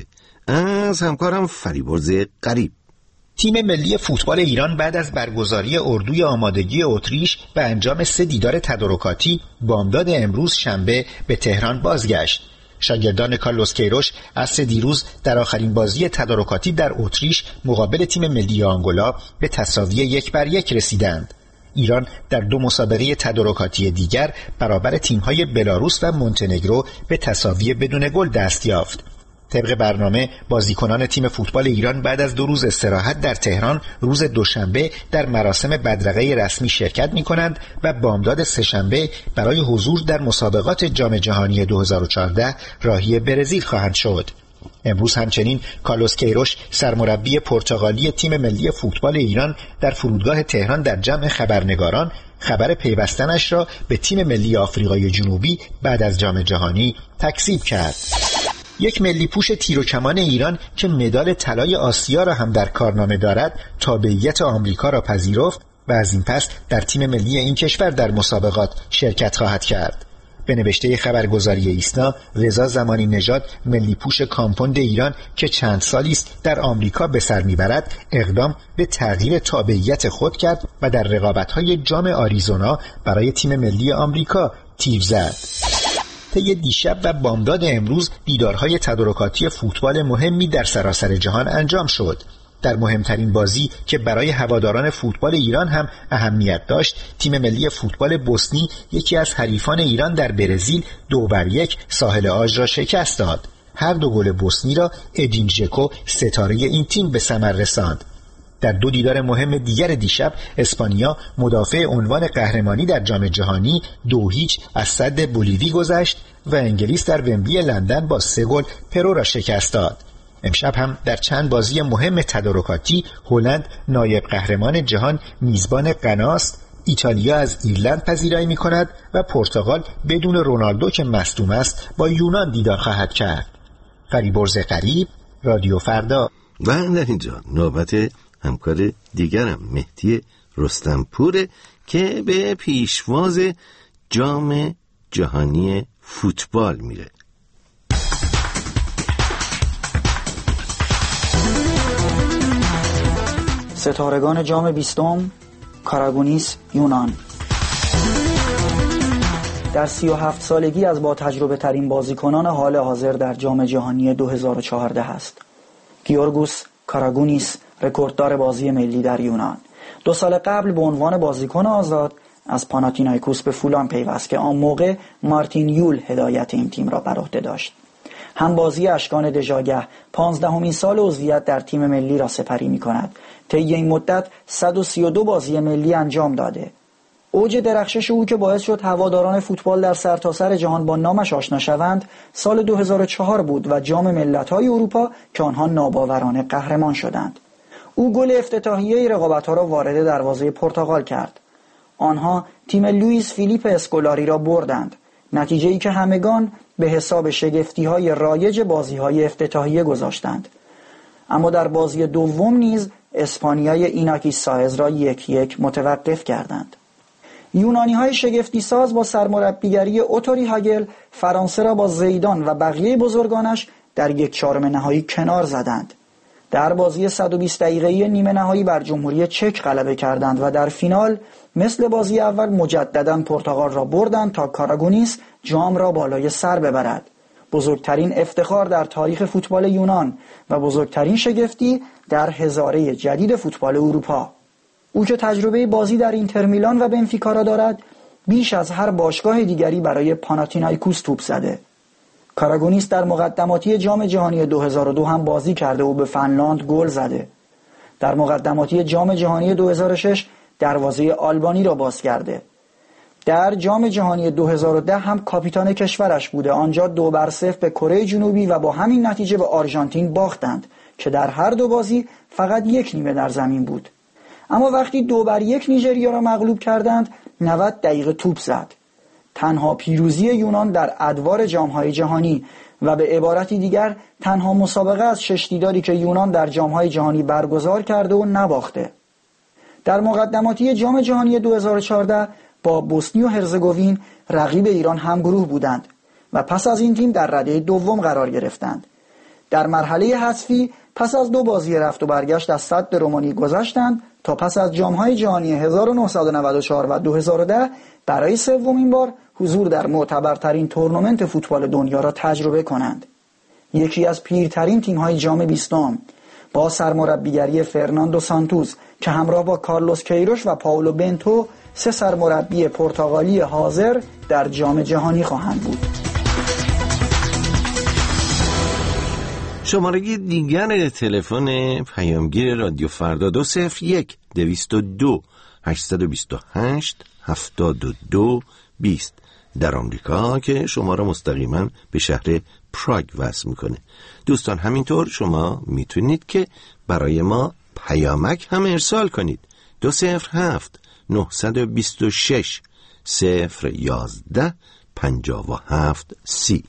از همکارم فریبرز قریب. تیم ملی فوتبال ایران بعد از برگزاری اردوی آمادگی اتریش به انجام 3 دیدار تدارکاتی بامداد امروز شنبه به تهران بازگشت. شاگردان کارلوس کیروش از دیروز در آخرین بازی تدارکاتی در اتریش مقابل تیم ملی آنگولا به تساوی 1-1 رسیدند. ایران در 2 مسابقه تدارکاتی دیگر برابر تیم‌های بلاروس و مونتنگرو به تساوی بدون گل دست یافت. طبق برنامه بازیکنان تیم فوتبال ایران بعد از 2 روز استراحت در تهران روز دوشنبه در مراسم بدرقه رسمی شرکت می‌کنند و بامداد سه‌شنبه برای حضور در مسابقات جام جهانی 2014 راهی برزیل خواهند شد. امروز همچنین کارلوس کیروش سرمربی پرتغالی تیم ملی فوتبال ایران در فرودگاه تهران در جمع خبرنگاران خبر پیوستنش را به تیم ملی آفریقای جنوبی بعد از جام جهانی تکذیب کرد. یک ملی پوش تیر و کمان ایران که مدال طلای آسیا را هم در کارنامه دارد تابعیت آمریکا را پذیرفت و از این پس در تیم ملی این کشور در مسابقات شرکت خواهد کرد. به نوشته خبرگزاری ایسنا، رضا زمانی نژاد ملی پوش کامپوند ایران که چند سالی است در آمریکا به سر میبرد اقدام به تغییر تابعیت خود کرد و در رقابت‌های جام آریزونا برای تیم ملی آمریکا تیر زد. طی دیشب و بامداد امروز دیدارهای تدارکاتی فوتبال مهمی در سراسر جهان انجام شد. در مهمترین بازی که برای هواداران فوتبال ایران هم اهمیت داشت، تیم ملی فوتبال بوسنی یکی از حریفان ایران در برزیل 2-1 ساحل آژ را شکست داد. هر دو گل بوسنی را ادین ژکو ستاره این تیم به ثمر رساند. در دو دیدار مهم دیگر دیشب اسپانیا مدافع عنوان قهرمانی در جام جهانی 2-0 از سد بولیوی گذشت و انگلیس در ومبلی لندن با 3 گل پرو را شکست داد. امشب هم در چند بازی مهم تدارکاتی هلند نایب قهرمان جهان میزبان غناست، ایتالیا از ایرلند پذیرایی می‌کند و پرتغال بدون رونالدو که مصدوم است با یونان دیدار خواهد کرد. فریبرز قریب، رادیو فردا. و در اینجا نوبت همکار دیگرم مهدی رستمپور که به پیشواز جام جهانی فوتبال میره. ستارگان جام 20 کاراگونیس یونان. در 37 سالگی از با تجربه ترین بازیکنان حال حاضر در جام جهانی 2014 است. گیورگوس کاراگونیس رکورددار بازی ملی در یونان. 2 سال قبل به عنوان بازیکن آزاد از پاناتینایکوس به فولان پیوست که آن موقع مارتین یول هدایت این تیم را بر عهده داشت. هم بازی اشکان دژاگه 15مین سال عضویت در تیم ملی را سپری می‌کند. طی این مدت 132 بازی ملی انجام داده. اوج درخشش او که باعث شد هواداران فوتبال در سرتاسر جهان با نامش آشنا شوند سال 2004 بود و جام ملت‌های اروپا که آنها ناباورانه قهرمان شدند. او گل افتتاحیه رقابت‌ها را وارد دروازه پرتغال کرد. آنها تیم لوئیس فیلیپ اسکولاری را بردند، نتیجه‌ای که همگان به حساب شگفتی‌های رایج بازی‌های افتتاحیه گذاشتند. اما در بازی دوم نیز اسپانیای ایناکی سایز را 1-1 متوقف کردند. یونانی‌های شگفتی ساز با سرمربیگری اوتوری هاگل فرانسه را با زیدان و بقیه بزرگانش در 1/4 نهایی کنار زدند. در بازی 120 دقیقه‌ای نیمه نهایی بر جمهوری چک غلبه کردند و در فینال مثل بازی اول مجددا پرتغال را بردند تا کاراگونیس جام را بالای سر ببرد. بزرگترین افتخار در تاریخ فوتبال یونان و بزرگترین شگفتی در هزاره جدید فوتبال اروپا. او که تجربه بازی در اینتر میلان و بنفیکا را دارد، بیش از هر باشگاه دیگری برای پاناتینایکوس توپ زده. کاراگونیس در مقدماتی جام جهانی 2002 هم بازی کرده و به فنلاند گل زده. در مقدماتی جام جهانی 2006 دروازه آلبانی را باز کرده. در جام جهانی 2010 هم کاپیتان کشورش بوده. آنجا 2-0 به کره جنوبی و با همین نتیجه به آرژانتین باختند که در هر دو بازی فقط 1 نیمه در زمین بود. اما وقتی 2-1 نیجریا را مغلوب کردند 90 دقیقه توپ زد. تنها پیروزی یونان در ادوار جام‌های جهانی و به عبارتی دیگر تنها مسابقه از 6 دیداری که یونان در جام‌های جهانی برگزار کرده و نباخته. در مقدماتی جام جهانی 2014 با بوسنی و هرزگوین رقیب ایران همگروه بودند و پس از این تیم در رده دوم قرار گرفتند. در مرحله حذفی پس از 2 بازی رفت و برگشت از سد رومانی گذشتند تا پس از جام‌های جهانی 1994 و 2010 برای 3مین بار حضور در معتبرترین تورنمنت فوتبال دنیا را تجربه کنند. یکی از پیرترین تیم‌های جام 20 با سرمربیگری فرناندو سانتوس که همراه با کارلوس کیروش و پائولو بنتو 3 سرمربی پرتغالی حاضر در جام جهانی خواهند بود. شماره دیگر تلفن پیامگیر رادیو فردا 201-222-828-72-20 در آمریکا که شما را مستقیما به شهر پراگ وصل میکنه. دوستان همینطور شما میتونید که برای ما پیامک هم ارسال کنید. 207 926 011 57 30.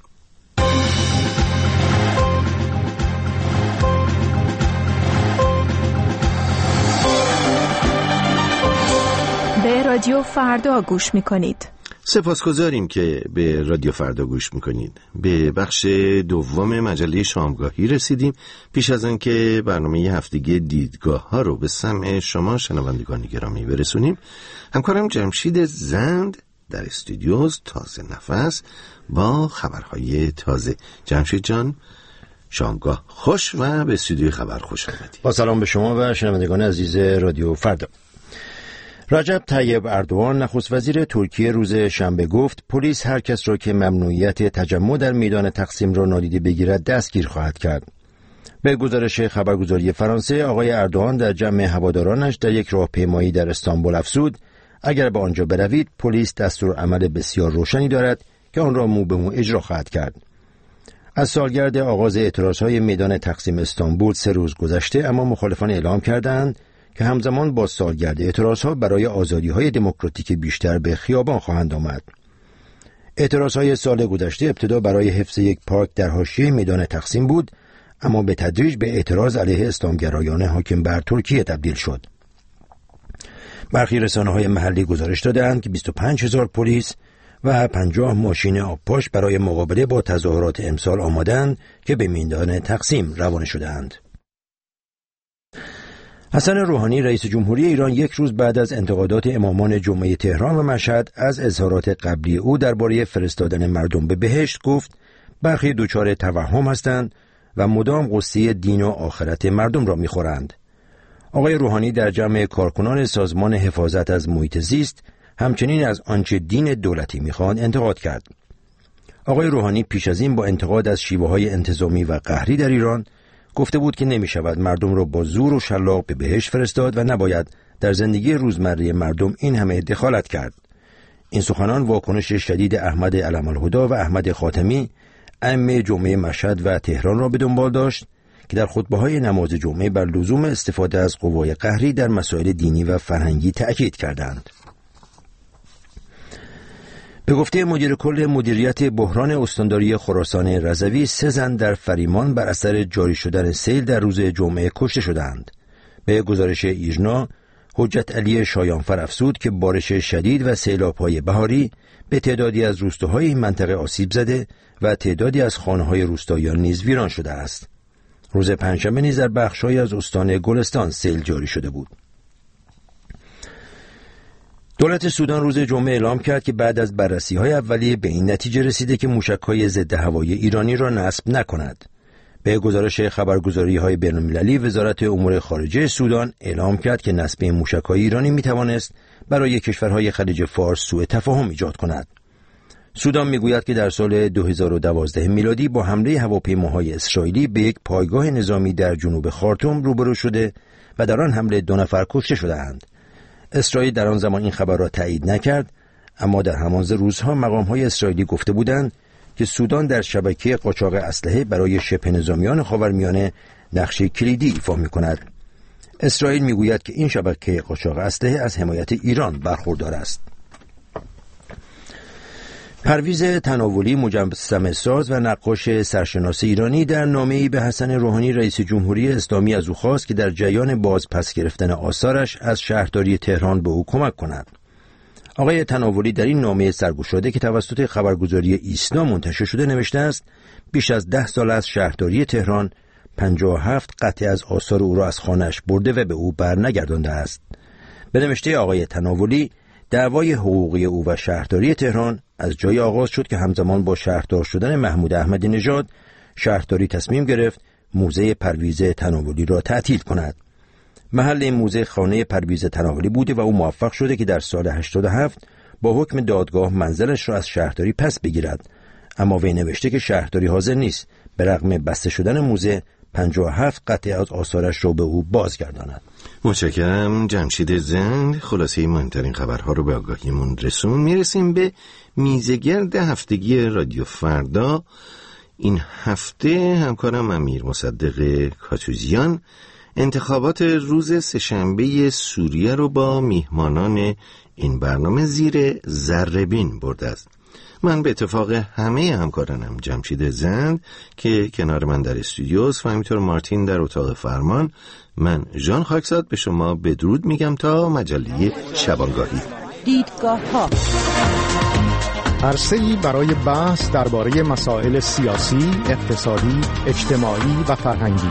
به رادیو فردا گوش میکنید. سپاسگزاریم که به رادیو فردا گوش میکنید. به بخش دوم مجله شامگاهی رسیدیم. پیش از آن که برنامه هفتگی دیدگاه ها رو به سمع شما شنوندگان گرامی برسونیم، همکارم جمشید زند در استودیوز تازه نفس با خبرهای تازه. جمشید جان، شامگاه خوش و به استودیوی خبر خوش آمدید. با سلام به شما و شنوندگان عزیز رادیو فردا. رجب طیب اردوغان نخست وزیر ترکیه روز شنبه گفت پلیس هر کس را که ممنوعیت تجمع در میدان تقسیم را نادیده بگیرد دستگیر خواهد کرد. به گزارش خبرگزاری فرانسه، آقای اردوغان در جمع هوادارانش در یک راهپیمایی در استانبول افزود اگر به آنجا بروید پلیس دستورالعمل بسیار روشنی دارد که آن را مو به مو اجرا خواهد کرد. از سالگرد آغاز اعتراضهای میدان تقسیم استانبول 3 روز گذشته، اما مخالفان اعلام کردند که همزمان با سالگرد اعتراضها برای آزادی‌های دموکراتیک بیشتر به خیابان خواهند آمد. اعتراضهای سال گذشته ابتدا برای حفظ یک پارک در حاشیه میدان تقسیم بود، اما به تدریج به اعتراض علیه اسلامگرایان حاکم بر ترکیه تبدیل شد. برخی رسانه‌های محلی گزارش دادند که 25,000 پلیس و 50 ماشین آبپاش برای مقابله با تظاهرات امسال آمادند که به میدان تقسیم روانه شدند. حسن روحانی رئیس جمهوری ایران یک روز بعد از انتقادات امامان جمعه تهران و مشهد از اظهارات قبلی او درباره فرستادن مردم به بهشت گفت برخی دچار توهم هستند و مدام قصه دین و آخرت مردم را می‌خورند. آقای روحانی در جمع کارکنان سازمان حفاظت از محیط زیست همچنین از آنچه دین دولتی می‌خواند انتقاد کرد. آقای روحانی پیش از این با انتقاد از شیوه‌های انتظامی و قهری در ایران گفته بود که نمی‌شود مردم را با زور و شلاق به بهشت فرستاد و نباید در زندگی روزمره مردم این همه دخالت کرد. این سخنان واکنش شدید احمد علم‌الهدی و احمد خاتمی ائمه جمعه مشهد و تهران را به دنبال داشت که در خطبه‌های نماز جمعه بر لزوم استفاده از قوای قهری در مسائل دینی و فرهنگی تأکید کردند. به گفته مدیر کل مدیریت بحران استانداری خراسان رضوی 3 زن در فریمان بر اثر جاری شدن سیل در روز جمعه کشته شدند. به گزارش ایرنا، حجت علی شایانفر افزود که بارش شدید و سیلاب‌های بهاری به تعدادی از روستاهای این منطقه آسیب زده و تعدادی از خانه‌های روستاییان نیز ویران شده است. روز پنجشنبه نیز در بخش‌هایی از استان گلستان سیل جاری شده بود. دولت سودان روز جمعه اعلام کرد که بعد از بررسی‌های اولیه به این نتیجه رسیده که موشک‌های ضد هوایی ایرانی را نصب نکند. به گزارش خبرگزاری‌های بین‌المللی، وزارت امور خارجه سودان اعلام کرد که نصب موشک‌های ایرانی می‌توانست برای کشورهای خلیج فارس سوء تفاهم ایجاد کند. سودان می‌گوید که در سال 2012 میلادی با حمله هواپیماهای اسرائیلی به یک پایگاه نظامی در جنوب خارتوم روبرو شده و در آن حمله 2 نفر کشته شده‌اند. اسرائیل در آن زمان این خبر را تایید نکرد، اما در همان روزها مقام‌های اسرائیلی گفته بودند که سودان در شبکه قاچاق اسلحه برای شبه نظامیان خاورمیانه نقش کلیدی ایفا می‌کند. اسرائیل می‌گوید که این شبکه قاچاق اسلحه از حمایت ایران برخوردار است. پرویز تناولی، مجسمه ساز و نقاش سرشناس ایرانی، در نامه‌ای به حسن روحانی رئیس جمهوری اسلامی از او خواست که در جریان باز پس گرفتن آثارش از شهرداری تهران به او کمک کند. آقای تناولی در این نامه سرگشاده که توسط خبرگزاری ایسنا منتشر شده نوشته است بیش از 10 سال از شهرداری تهران 57 قطعه از آثار او را از خانه‌اش برده و به او برنگردانده است. به نوشته آقای تناولی، دعوای حقوقی او و شهرداری تهران از جای آغاز شد که همزمان با شهردار شدن محمود احمدی نژاد شهرداری تصمیم گرفت موزه پرویز تناولی را تعطیل کند. محل این موزه خانه پرویز تناولی بوده و او موفق شده که در سال 87 با حکم دادگاه منزلش را از شهرداری پس بگیرد، اما وی نوشته که شهرداری حاضر نیست به رغم بسته شدن موزه 57 قطعه از آثارش را به او بازگرداند. متشکرم جمشید زند. خلاصه مهمترین خبرها رو به آگاهیمون رسون. میرسیم به میزگرد هفتگی رادیو فردا. این هفته همکارم امیر مصدق کاتوزیان انتخابات روز سه‌شنبه سوریه رو با میهمانان این برنامه زیر ذره‌بین برده است. من به اتفاق همه همکارانم جمشید زند که کنار من در استودیوست و همینطور مارتین در اتاق فرمان، من ژان خاکزاد به شما بدرود میگم تا مجله شبانگاهی. دیدگاه ها عرصه‌ای برای بحث درباره مسائل سیاسی، اقتصادی، اجتماعی و فرهنگی.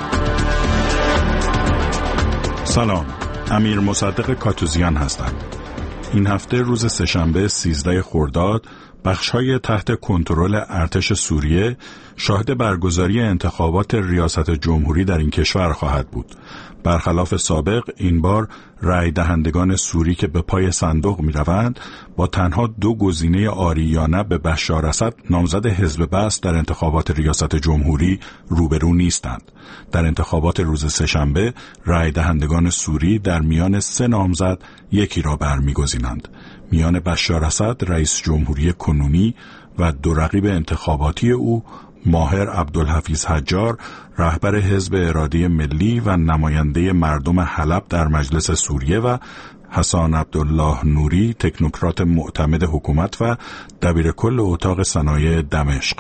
سلام، امیر مصدق کاتوزیان هستم. این هفته روز سه‌شنبه 13 خرداد بخش‌های تحت کنترل ارتش سوریه شاهد برگزاری انتخابات ریاست جمهوری در این کشور خواهد بود. برخلاف سابق این بار رای دهندگان سوری که به پای صندوق می روند با تنها 2 گزینه آری یا نه به بشار اسد نامزد حزب بعث در انتخابات ریاست جمهوری روبرو نیستند. در انتخابات روز سه‌شنبه رای دهندگان سوری در میان 3 نامزد یکی را برمیگزینند. میان بشار اسد رئیس جمهوری کنونی و 2 رقیب انتخاباتی او، ماهر عبدالحفیظ حجار رهبر حزب اراده ملی و نماینده مردم حلب در مجلس سوریه و حسان عبدالله نوری تکنوکرات معتمد حکومت و دبیرکل اتاق صنایع دمشق.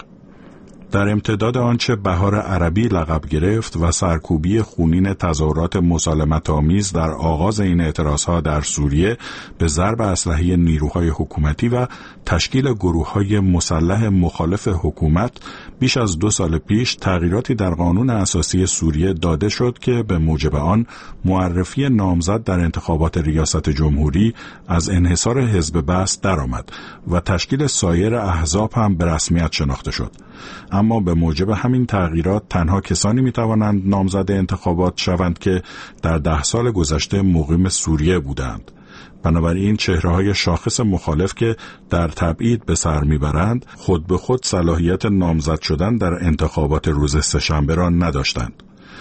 در امتداد آنچه بهار عربی لقب گرفت و سرکوبی خونین تظاهرات مسالمت‌آمیز در آغاز این اعتراضها در سوریه به ضرب اسلحه نیروهای حکومتی و تشکیل گروه‌های مسلح مخالف حکومت، بیش از 2 سال پیش تغییراتی در قانون اساسی سوریه داده شد که به موجب آن معرفی نامزد در انتخابات ریاست جمهوری از انحصار حزب بعث درآمد و تشکیل سایر احزاب هم به رسمیت شناخته شد. اما به موجب همین تغییرات تنها کسانی میتوانند نامزد انتخابات شوند که در 10 سال گذشته مقیم سوریه بودند. بنابراین چهره‌های شاخص مخالف که در تبعید به سر میبرند خود به خود صلاحیت نامزد شدن در انتخابات روز سه‌شنبه را نداشتند.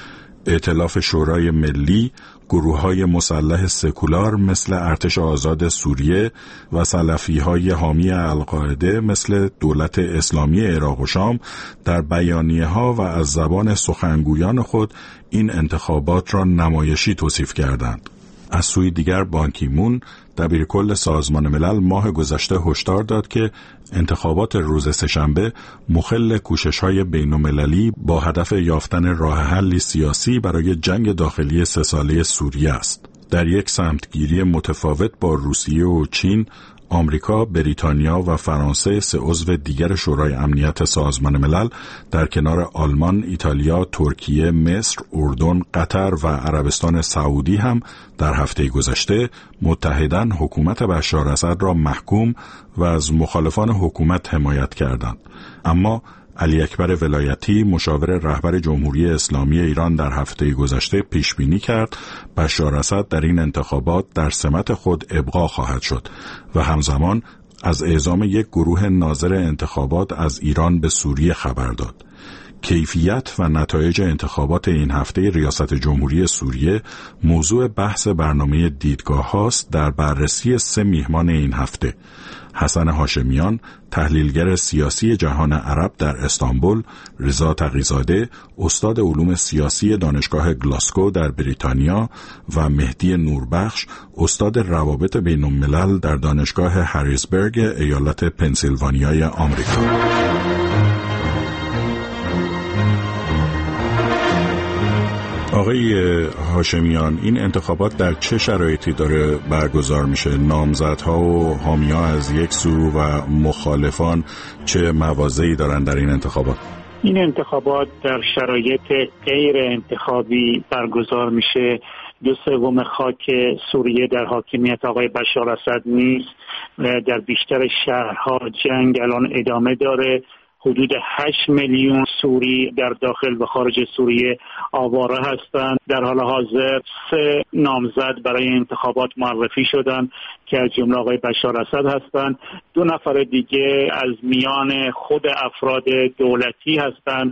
ائتلاف شورای ملی، گروه‌های مسلح سکولار مثل ارتش آزاد سوریه و سلفی‌های حامی القاعده مثل دولت اسلامی عراق و شام در بیانیه‌ها و از زبان سخنگویان خود این انتخابات را نمایشی توصیف کردند. از سوی دیگر بان کی مون دبیرکل سازمان ملل ماه گذشته هشدار داد که انتخابات روز سه‌شنبه مخل کوشش‌های بین‌المللی با هدف یافتن راه حلی سیاسی برای جنگ داخلی 3 ساله سوریه است. در یک سمتگیری متفاوت با روسیه و چین، آمریکا، بریتانیا و فرانسه 3 عضو دیگر شورای امنیت سازمان ملل در کنار آلمان، ایتالیا، ترکیه، مصر، اردن، قطر و عربستان سعودی هم در هفته گذشته متحداً حکومت بشار اسد را محکوم و از مخالفان حکومت حمایت کردند. اما علی اکبر ولایتی مشاور رهبر جمهوری اسلامی ایران در هفته گذشته پیش بینی کرد بشار اسد در این انتخابات در سمت خود ابقا خواهد شد و همزمان از اعزام یک گروه ناظر انتخابات از ایران به سوریه خبر داد. کیفیت و نتایج انتخابات این هفته ریاست جمهوری سوریه موضوع بحث برنامه دیدگاه هاست در بررسی 3 میهمان این هفته: حسن هاشمیان، تحلیلگر سیاسی جهان عرب در استانبول، رضا تقی‌زاده، استاد علوم سیاسی دانشگاه گلاسکو در بریتانیا و مهدی نوربخش، استاد روابط بین‌الملل در دانشگاه هریزبرگ ایالت پنسیلوانیای آمریکا. آقای هاشمیان، این انتخابات در چه شرایطی داره برگزار میشه؟ نامزدها و حامی‌ها از یک سو و مخالفان چه مواضعی دارن در این انتخابات؟ این انتخابات در شرایط غیر انتخابی برگزار میشه. 2/3 خاک سوریه در حاکمیت آقای بشار اسد نیست. در بیشتر شهرها جنگ الان ادامه داره. حدود 8 میلیون سوری در داخل و خارج سوریه آواره هستند. در حال حاضر 3 نامزد برای انتخابات معرفی شدند که از جمله آقای بشار اسد هستند. 2 نفر دیگه از میان خود افراد دولتی هستند.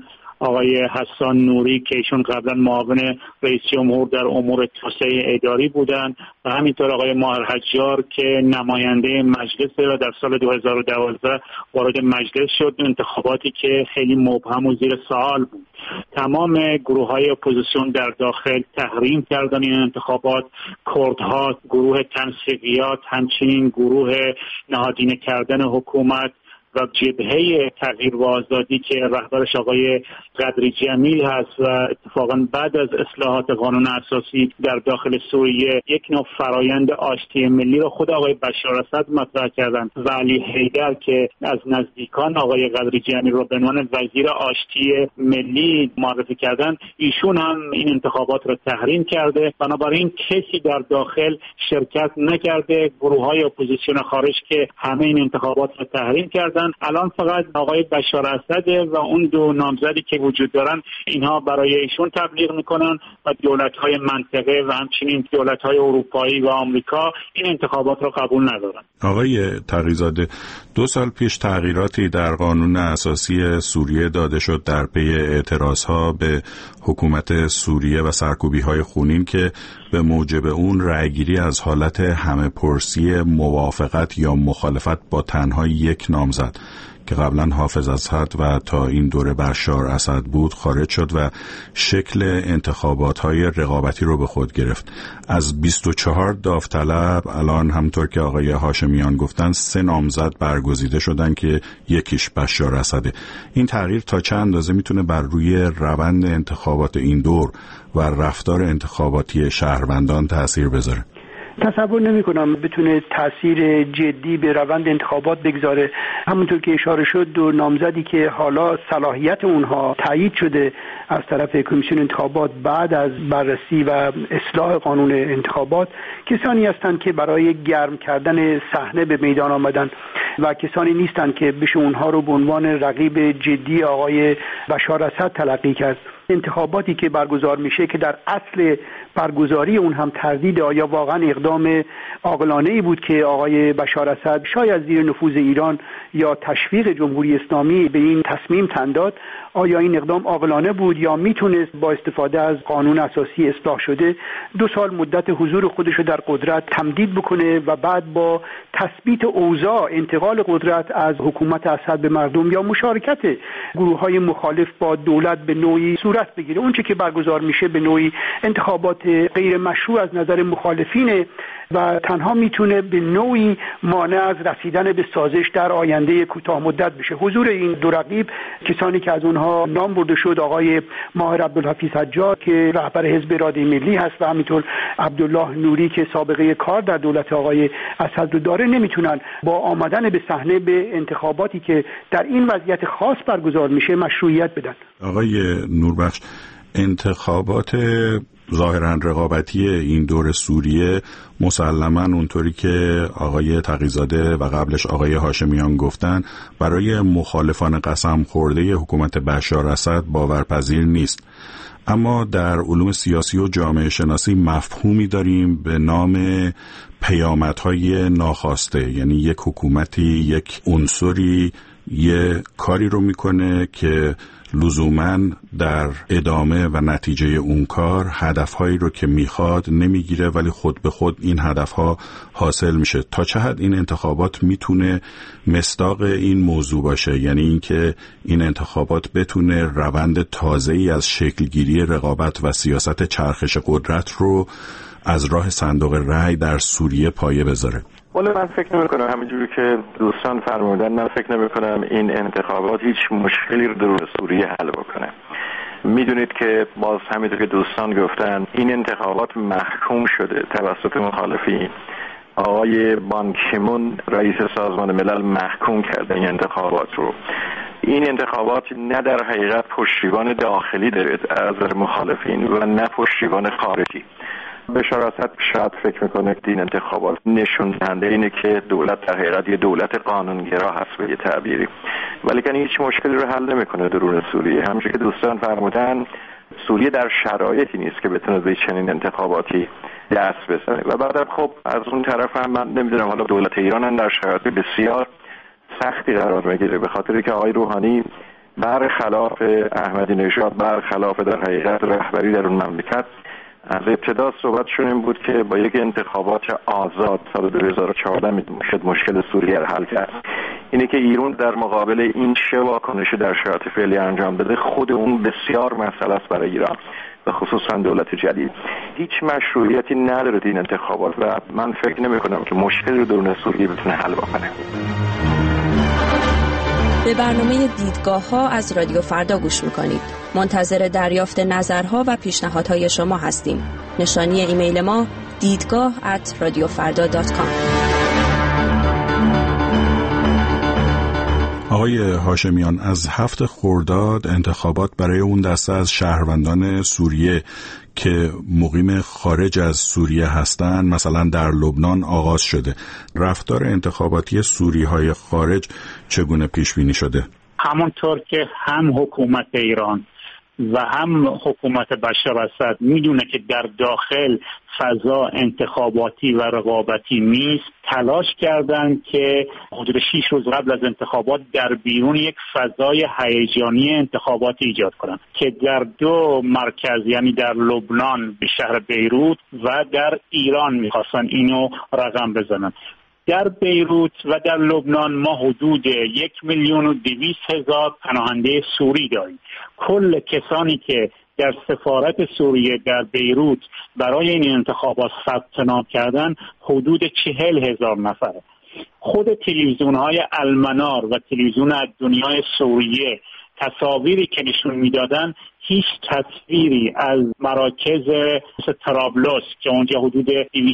آقای حسان نوری که ایشون قبلا معاون رئیس جمهور در امور توسعه اداری بودن و همینطور آقای ماهر حجار که نماینده مجلس و در سال 2012 وارد مجلس شد. انتخاباتی که خیلی مبهم و زیر سوال بود. تمام گروه‌های اپوزیسیون در داخل تحریم کردن این انتخابات. کردها، گروه تنسیقیات، همچنین گروه نهادینه کردن حکومت و جبهه تغییر و آزادی که رهبرش آقای قدری جمیل هست و اتفاقا بعد از اصلاحات قانون اساسی در داخل سوریه یک نوع فرایند آشتی ملی رو خود آقای بشار اسد مطرح کردند و علی حیدر که از نزدیکان آقای قدری جمیل رو به عنوان وزیر آشتی ملی معرفی کردن، ایشون هم این انتخابات رو تحریم کرده. بنابراین کسی در داخل شرکت نکرده. گروه‌های اپوزیسیون خارج که همه این انتخابات رو تحریم کردن، الان فقط آقای بشار اسد و اون دو نامزدی که وجود دارن اینها برای ایشون تبلیغ میکنن و دولت‌های منطقه و همچنین دولت‌های اروپایی و آمریکا این انتخابات را قبول ندارن. آقای تقی‌زاده، 2 سال پیش تغییراتی در قانون اساسی سوریه داده شد در پی اعتراضها به حکومت سوریه و سرکوبی‌های خونین که به موجب اون رأیگیری از حالت همه پرسی موافقت یا مخالفت با تنها یک نامزد که قبلا حافظ اسد و تا این دوره بشار اسد بود خارج شد و شکل انتخابات‌های رقابتی رو به خود گرفت. از 24 داوطلب الان همطور که آقای هاشمیان گفتن 3 نامزد برگزیده شدن که یکیش بشار اسده. این تغییر تا چند اندازه میتونه بر روی روند انتخابات این دور و رفتار انتخاباتی شهروندان تأثیر بذاره؟ تصور نمی کنم بتونه تأثیر جدی به روند انتخابات بگذاره. همونطور که اشاره شد، 2 نامزدی که حالا صلاحیت اونها تایید شده از طرف کمیسیون انتخابات بعد از بررسی و اصلاح قانون انتخابات، کسانی هستند که برای گرم کردن صحنه به میدان آمدن و کسانی نیستند که بشه اونها رو به عنوان رقیب جدی آقای بشار اسد تلقی کرد. انتخاباتی که برگزار میشه که در اصل برگزاری اون هم تردید آیا واقعا اقدام عاقلانه‌ای بود که آقای بشار اسد شاید زیر نفوذ ایران یا تشویق جمهوری اسلامی به این تصمیم تن داد، آیا این اقدام عاقلانه بود یا میتونست با استفاده از قانون اساسی اصلاح شده 2 سال مدت حضور خودش رو در قدرت تمدید بکنه و بعد با تثبیت اوضاع انتقال قدرت از حکومت اسد به مردم یا مشارکت گروه‌های مخالف با دولت به نوعی صورت بگیره. اون چه که برگزار میشه به نوعی انتخابات غیر مشروع از نظر مخالفین و تنها میتونه به نوعی مانع از رسیدن به سازش در آینده کوتاه مدت بشه. حضور این 2 رقیب، کسانی که از اونها نام برده شد، آقای ماهر عبدالحفیظ حجار که رهبر حزب اراده ملی هست و همینطور عبدالله نوری که سابقه کار در دولت آقای اسد رو داره، نمیتونن با آمدن به صحنه به انتخاباتی که در این وضعیت خاص برگزار میشه مشروعیت بدن. آقای نوربخش، انتخابات ظاهرا رقابتی این دور سوریه مسلماً اونطوری که آقای تقی‌زاده و قبلش آقای هاشمیان گفتن برای مخالفان قسم خورده حکومت بشار اسد باورپذیر نیست. اما در علوم سیاسی و جامعه شناسی مفهومی داریم به نام پیامدهای ناخواسته، یعنی یک حکومتی، یک عنصری یه کاری رو میکنه که لزوماً در ادامه و نتیجه اون کار هدفهایی رو که میخواد نمیگیره، ولی خود به خود این هدفها حاصل میشه. تا چه حد این انتخابات میتونه مصداق این موضوع باشه، یعنی اینکه این انتخابات بتونه روند تازه‌ای از شکلگیری رقابت و سیاست چرخش قدرت رو از راه صندوق رأی در سوریه پایه بذاره؟ ولی من فکر نمی کنم، همینجوری که دوستان فرمودن، من فکر نمی کنم این انتخابات هیچ مشکلی رو در سوریه حل بکنه. میدونید که باز همینطور که دوستان گفتن این انتخابات محکوم شده توسط مخالفین. آقای بان کی مون رئیس سازمان ملل محکوم کرده این انتخابات رو. این انتخابات نه در حقیقت پشتیبان داخلی داره از مخالفین و نه پشتیبان خارجی. بشار اسد شاید فکر میکنه که این انتخابات نشون دهنده اینه که دولت در حقیقت یه دولت قانونگرا هست به یه تعبیری، ولی که هیچ مشکلی رو حل نمیکنه درون سوریه. همونجوری که دوستان فرمودن سوریه در شرایطی نیست که بتونه به چنین انتخاباتی دست بزنه و بعد خب از اون طرف هم من نمیدونم، حالا دولت ایران هم در شرایط بسیار سختی قرار میگیره به خاطر که آقای روحانی برخلاف احمدی نژاد، برخلاف در حقیقت رهبری در اون مملکت، از ابتدا صحبتشون این بود که با یک انتخابات آزاد سال 2014 میشد مشکل سوریه رو حل کرد. اینه که ایران در مقابل این چه واکنشی در شرایط فعلی انجام بده، خود اون بسیار مسئله است برای ایران و خصوصا دولت جدید. هیچ مشروعیتی نداره این انتخابات و من فکر نمی کنم که مشکل رو درون سوریه بتونه حل بکنه. به برنامه دیدگاه ها از رادیو فردا گوش میکنید. منتظر دریافت نظرها و پیشنهادهای شما هستیم. نشانی ایمیل ما دیدگاه@radiofarda.com. آقای هاشمیان، از 7 خرداد انتخابات برای اون دسته از شهروندان سوریه که مقیم خارج از سوریه هستن، مثلا در لبنان، آغاز شده. رفتار انتخاباتی سوری‌های خارج چگونه پیش بینی شده؟ همونطور که هم حکومت ایران و هم حکومت بشار اسد میدونه که در داخل فضا انتخاباتی و رقابتی نیست، تلاش کردن که حدود 6 روز قبل از انتخابات در بیرون یک فضای هیجانی انتخاباتی ایجاد کنن که در 2 مرکز، یعنی در لبنان به شهر بیروت و در ایران میخواستن اینو رقم بزنن. در بیروت و در لبنان ما حدود 1,200,000 پناهنده سوری داریم. کل کسانی که در سفارت سوریه در بیروت برای این انتخابات ثبت نام کردن حدود 40,000 نفره. خود تلویزیون‌های المنار و تلویزیون دنیای سوریه تصاویری که نشون میدادن، هیچ تصویری از مراکز مثل طرابلس که اونجا حدود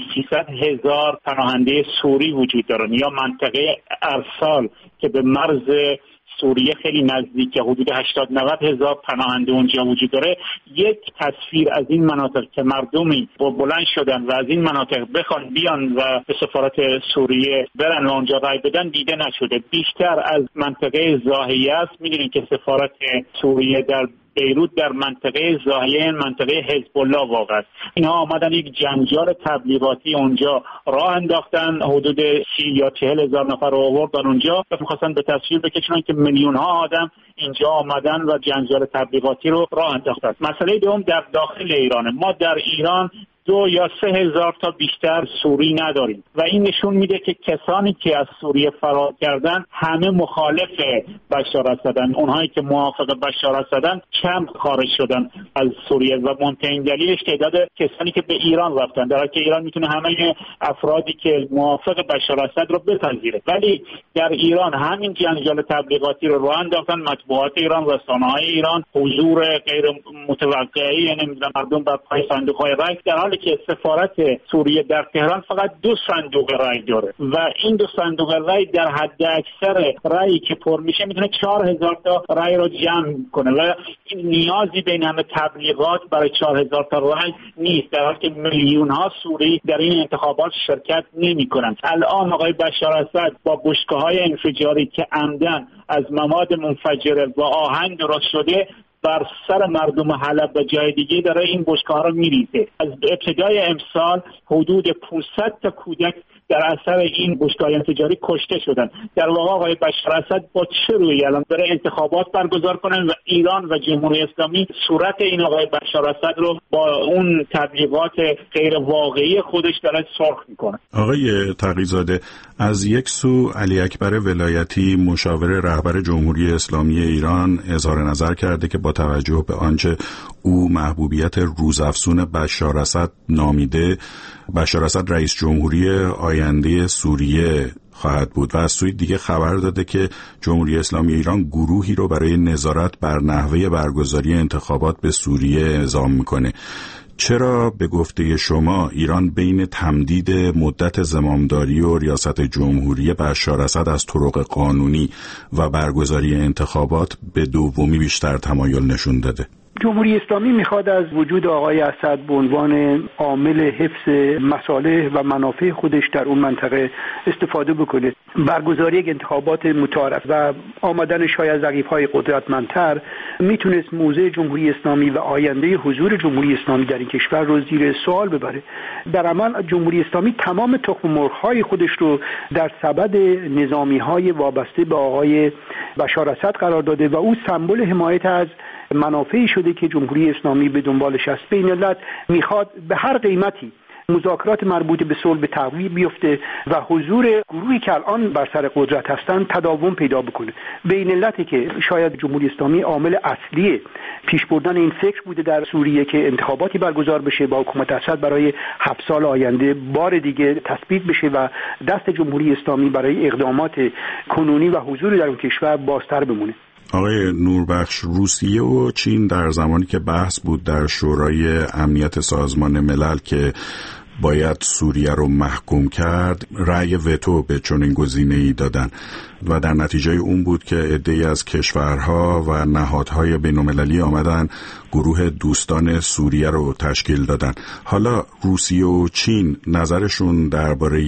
200,000 پناهنده سوری وجود دارن، یا منطقه ارسال که به مرز سوریه خیلی نزدیک که حدود 80-90,000 پناهنده اونجا وجود داره، یک تصویر از این مناطق که مردمی بلند شدن و از این مناطق بخوان بیان و به سفارت سوریه برن و اونجا رای بدن دیده نشده. بیشتر از منطقه زاهیه است. میدونید که سفارت سوریه در بیروت در منطقه زاهیه، منطقه حزب الله واقع است. اینها آمدن یک جنجال تبلیغاتی اونجا راه انداختن، حدود 30 یا 40,000 نفر رو آوردن اونجا و می‌خواستن به تصویر بکشونن که میلیون‌ها آدم اینجا آمدن و جنجال تبلیغاتی رو راه انداختن. مسئله دوم در داخل ایران، ما در ایران 2 یا 3,000 تا بیشتر سوری نداریم و این نشون میده که کسانی که از سوریه فرار کردن همه مخالف بشار اسدن. اونهایی که موافق بشار اسدن کم خارج شدن از سوریه و مهمترین دلیلش تعداد کسانی که به ایران رفتن، در حالی که ایران میتونه همه افرادی که موافق بشار اسد رو بپذیره. ولی در ایران همین جنجال تبلیغاتی رو راه انداختن. مطبوعات ایران، رسانه‌های ایران حضور غیر متوقعی، یعنی مردم بر پای صندوق‌های رای، در حالی که سفارت سوریه در تهران فقط 2 صندوق رای داره و این 2 صندوق رای در حد اکثر رایی که پر میشه میتونه 4,000 تا رای رو جمع کنه و این نیازی بین همه تبلیغات برای 4,000 تا رای نیست، در حالی که میلیون ها سوری در این انتخابات شرکت نمی‌کنند. الان آقای بشار اسد با بشکه‌های انفجاری که عمدن از مواد منفجره و آهن درست شده بر سر مردم حلب و جای دیگه داره این بشکه‌ها رو میریزه. از ابتدای امسال حدود 500 تا کودک در اثر این بشکه‌های انفجاری کشته شدن. در واقع آقای بشار اسد با چه رویی الان داره انتخابات برگزار کنن و ایران و جمهوری اسلامی صورت این آقای بشار اسد رو با اون تبلیغات غیر واقعی خودش داره سرخ میکنه. آقای تقی‌زاده، از یک سو علی اکبر ولایتی مشاور رهبر جمهوری اسلامی ایران اظهار نظر کرده که با توجه به آنچه او محبوبیت روزافزون بشار اسد نامیده، بشار اسد رئیس جمهوری آینده سوریه خواهد بود و از سوی دیگه خبر داده که جمهوری اسلامی ایران گروهی رو برای نظارت بر نحوه برگزاری انتخابات به سوریه اعزام میکنه. چرا به گفته شما ایران بین تمدید مدت زمامداری و ریاست جمهوری بشار اسد از طرق قانونی و برگزاری انتخابات به دومی بیشتر تمایل نشون داده؟ جمهوری اسلامی میخواد از وجود آقای اسد به عنوان عامل حفظ مصالح و منافع خودش در اون منطقه استفاده بکنه. برگزاری یک انتخابات متعارف و آمدن شاید رقیب‌های قدرتمندتر میتونست موضع جمهوری اسلامی و آینده حضور جمهوری اسلامی در این کشور رو زیر سوال ببره. در عمل جمهوری اسلامی تمام تخم مرغ‌های خودش رو در سبد نظامی‌های وابسته به آقای بشار اسد قرار داده و او سمبل حمایت از منافعی شده که جمهوری اسلامی به دنبالش است. به این علت میخواد به هر قیمتی مذاکرات مربوط به صلح به تعویق بیفته و حضور گروهی که الان بر سر قدرت هستند تداوم پیدا بکنه. به این علتی که شاید جمهوری اسلامی عامل اصلی پیش بردن این فکر بوده در سوریه که انتخاباتی برگزار بشه با حکومت اسد برای 7 سال آینده بار دیگه تثبیت بشه و دست جمهوری اسلامی برای اقدامات کنونی و حضور در اون کشور بازتر بمونه. آقای نوربخش، روسیه و چین در زمانی که بحث بود در شورای امنیت سازمان ملل که باید سوریه رو محکوم کرد، رأی وتو به چنین گزینه‌ای دادن و در نتیجه اون بود که عده‌ای از کشورها و نهادهای بین‌المللی آمدن گروه دوستان سوریه رو تشکیل دادن. حالا روسیه و چین نظرشون درباره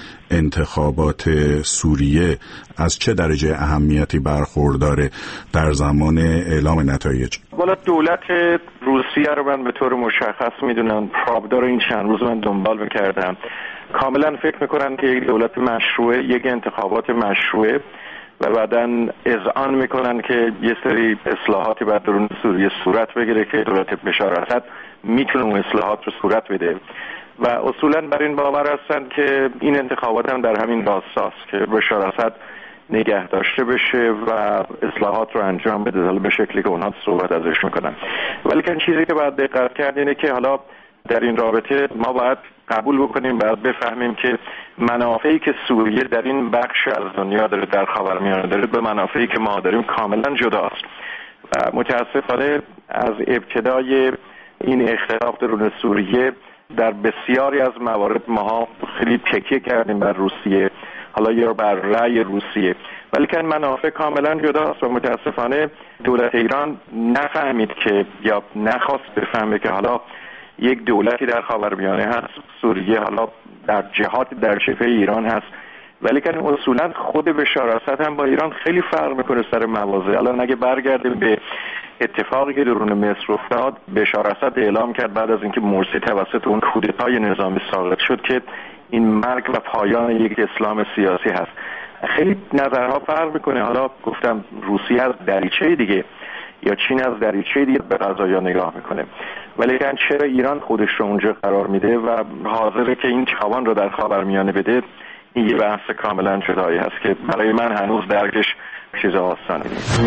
انتخابات سوریه از چه درجه اهمیتی برخورداره در زمان اعلام نتایج؟ والا دولت روسیه رو من به طور مشخص میدونم، پرابدار این چند روز من دنبال میکردم، کاملا فکر میکنن که یک دولت مشروعه، یک انتخابات مشروعه و بعداً اذعان میکنن که یه سری اصلاحاتی باید درون سوریه صورت بگیره که دولت بشار اسد میتونه اون اصلاحات رو صورت بده و اصولاً بر این باور هستن که این انتخابات هم در همین راستاست که بشار اسد نگه داشته بشه و اصلاحات رو انجام بده به شکلی که اونها صحبت ازش میکنن. ولی که چیزی که باید دقت کرد اینه که حالا در این رابطه ما باید قبول بکنیم، باید بفهمیم که منافعی که سوریه در این بخش از دنیا داره، در خاورمیانه داره، به منافعی که ما داریم کاملا جداست و متاسفانه از ابتدای این اختلاف درون سوریه در بسیاری از موارد ما خیلی تکیه کردیم بر روسیه، حالا یا بر رأی روسیه، ولی که منافع کاملا جداست و متاسفانه دولت ایران نفهمید که یا نخواست بفهمه که حالا یک دولتی در خاورمیانه هست، سوریه حالا در جهات در جبهه ایران هست، ولی که اصولا خود بشار اسد هم با ایران خیلی فرق میکنه سر مواضع. الان اگه برگردیم به اتفاقی که درون مصر افتاد، بشار اسد اعلام کرد بعد از اینکه مرسی توسط اون کودتای نظامی ساقط شد که این مرگ و پایان یک اسلام سیاسی هست. خیلی نظرها فرق میکنه. حالا گفتم روسیه از دریچه دیگه یا چین از دریچه دیگه به قضایا نگاه میکنه، ولی که چرا ایران خودش رو اونجا قرار میده و حاضره که این تاوان رو در خاورمیانه بده، این یه بحث کاملا جدایی هست که برای من هنوز درکش چیز آسانی نیست.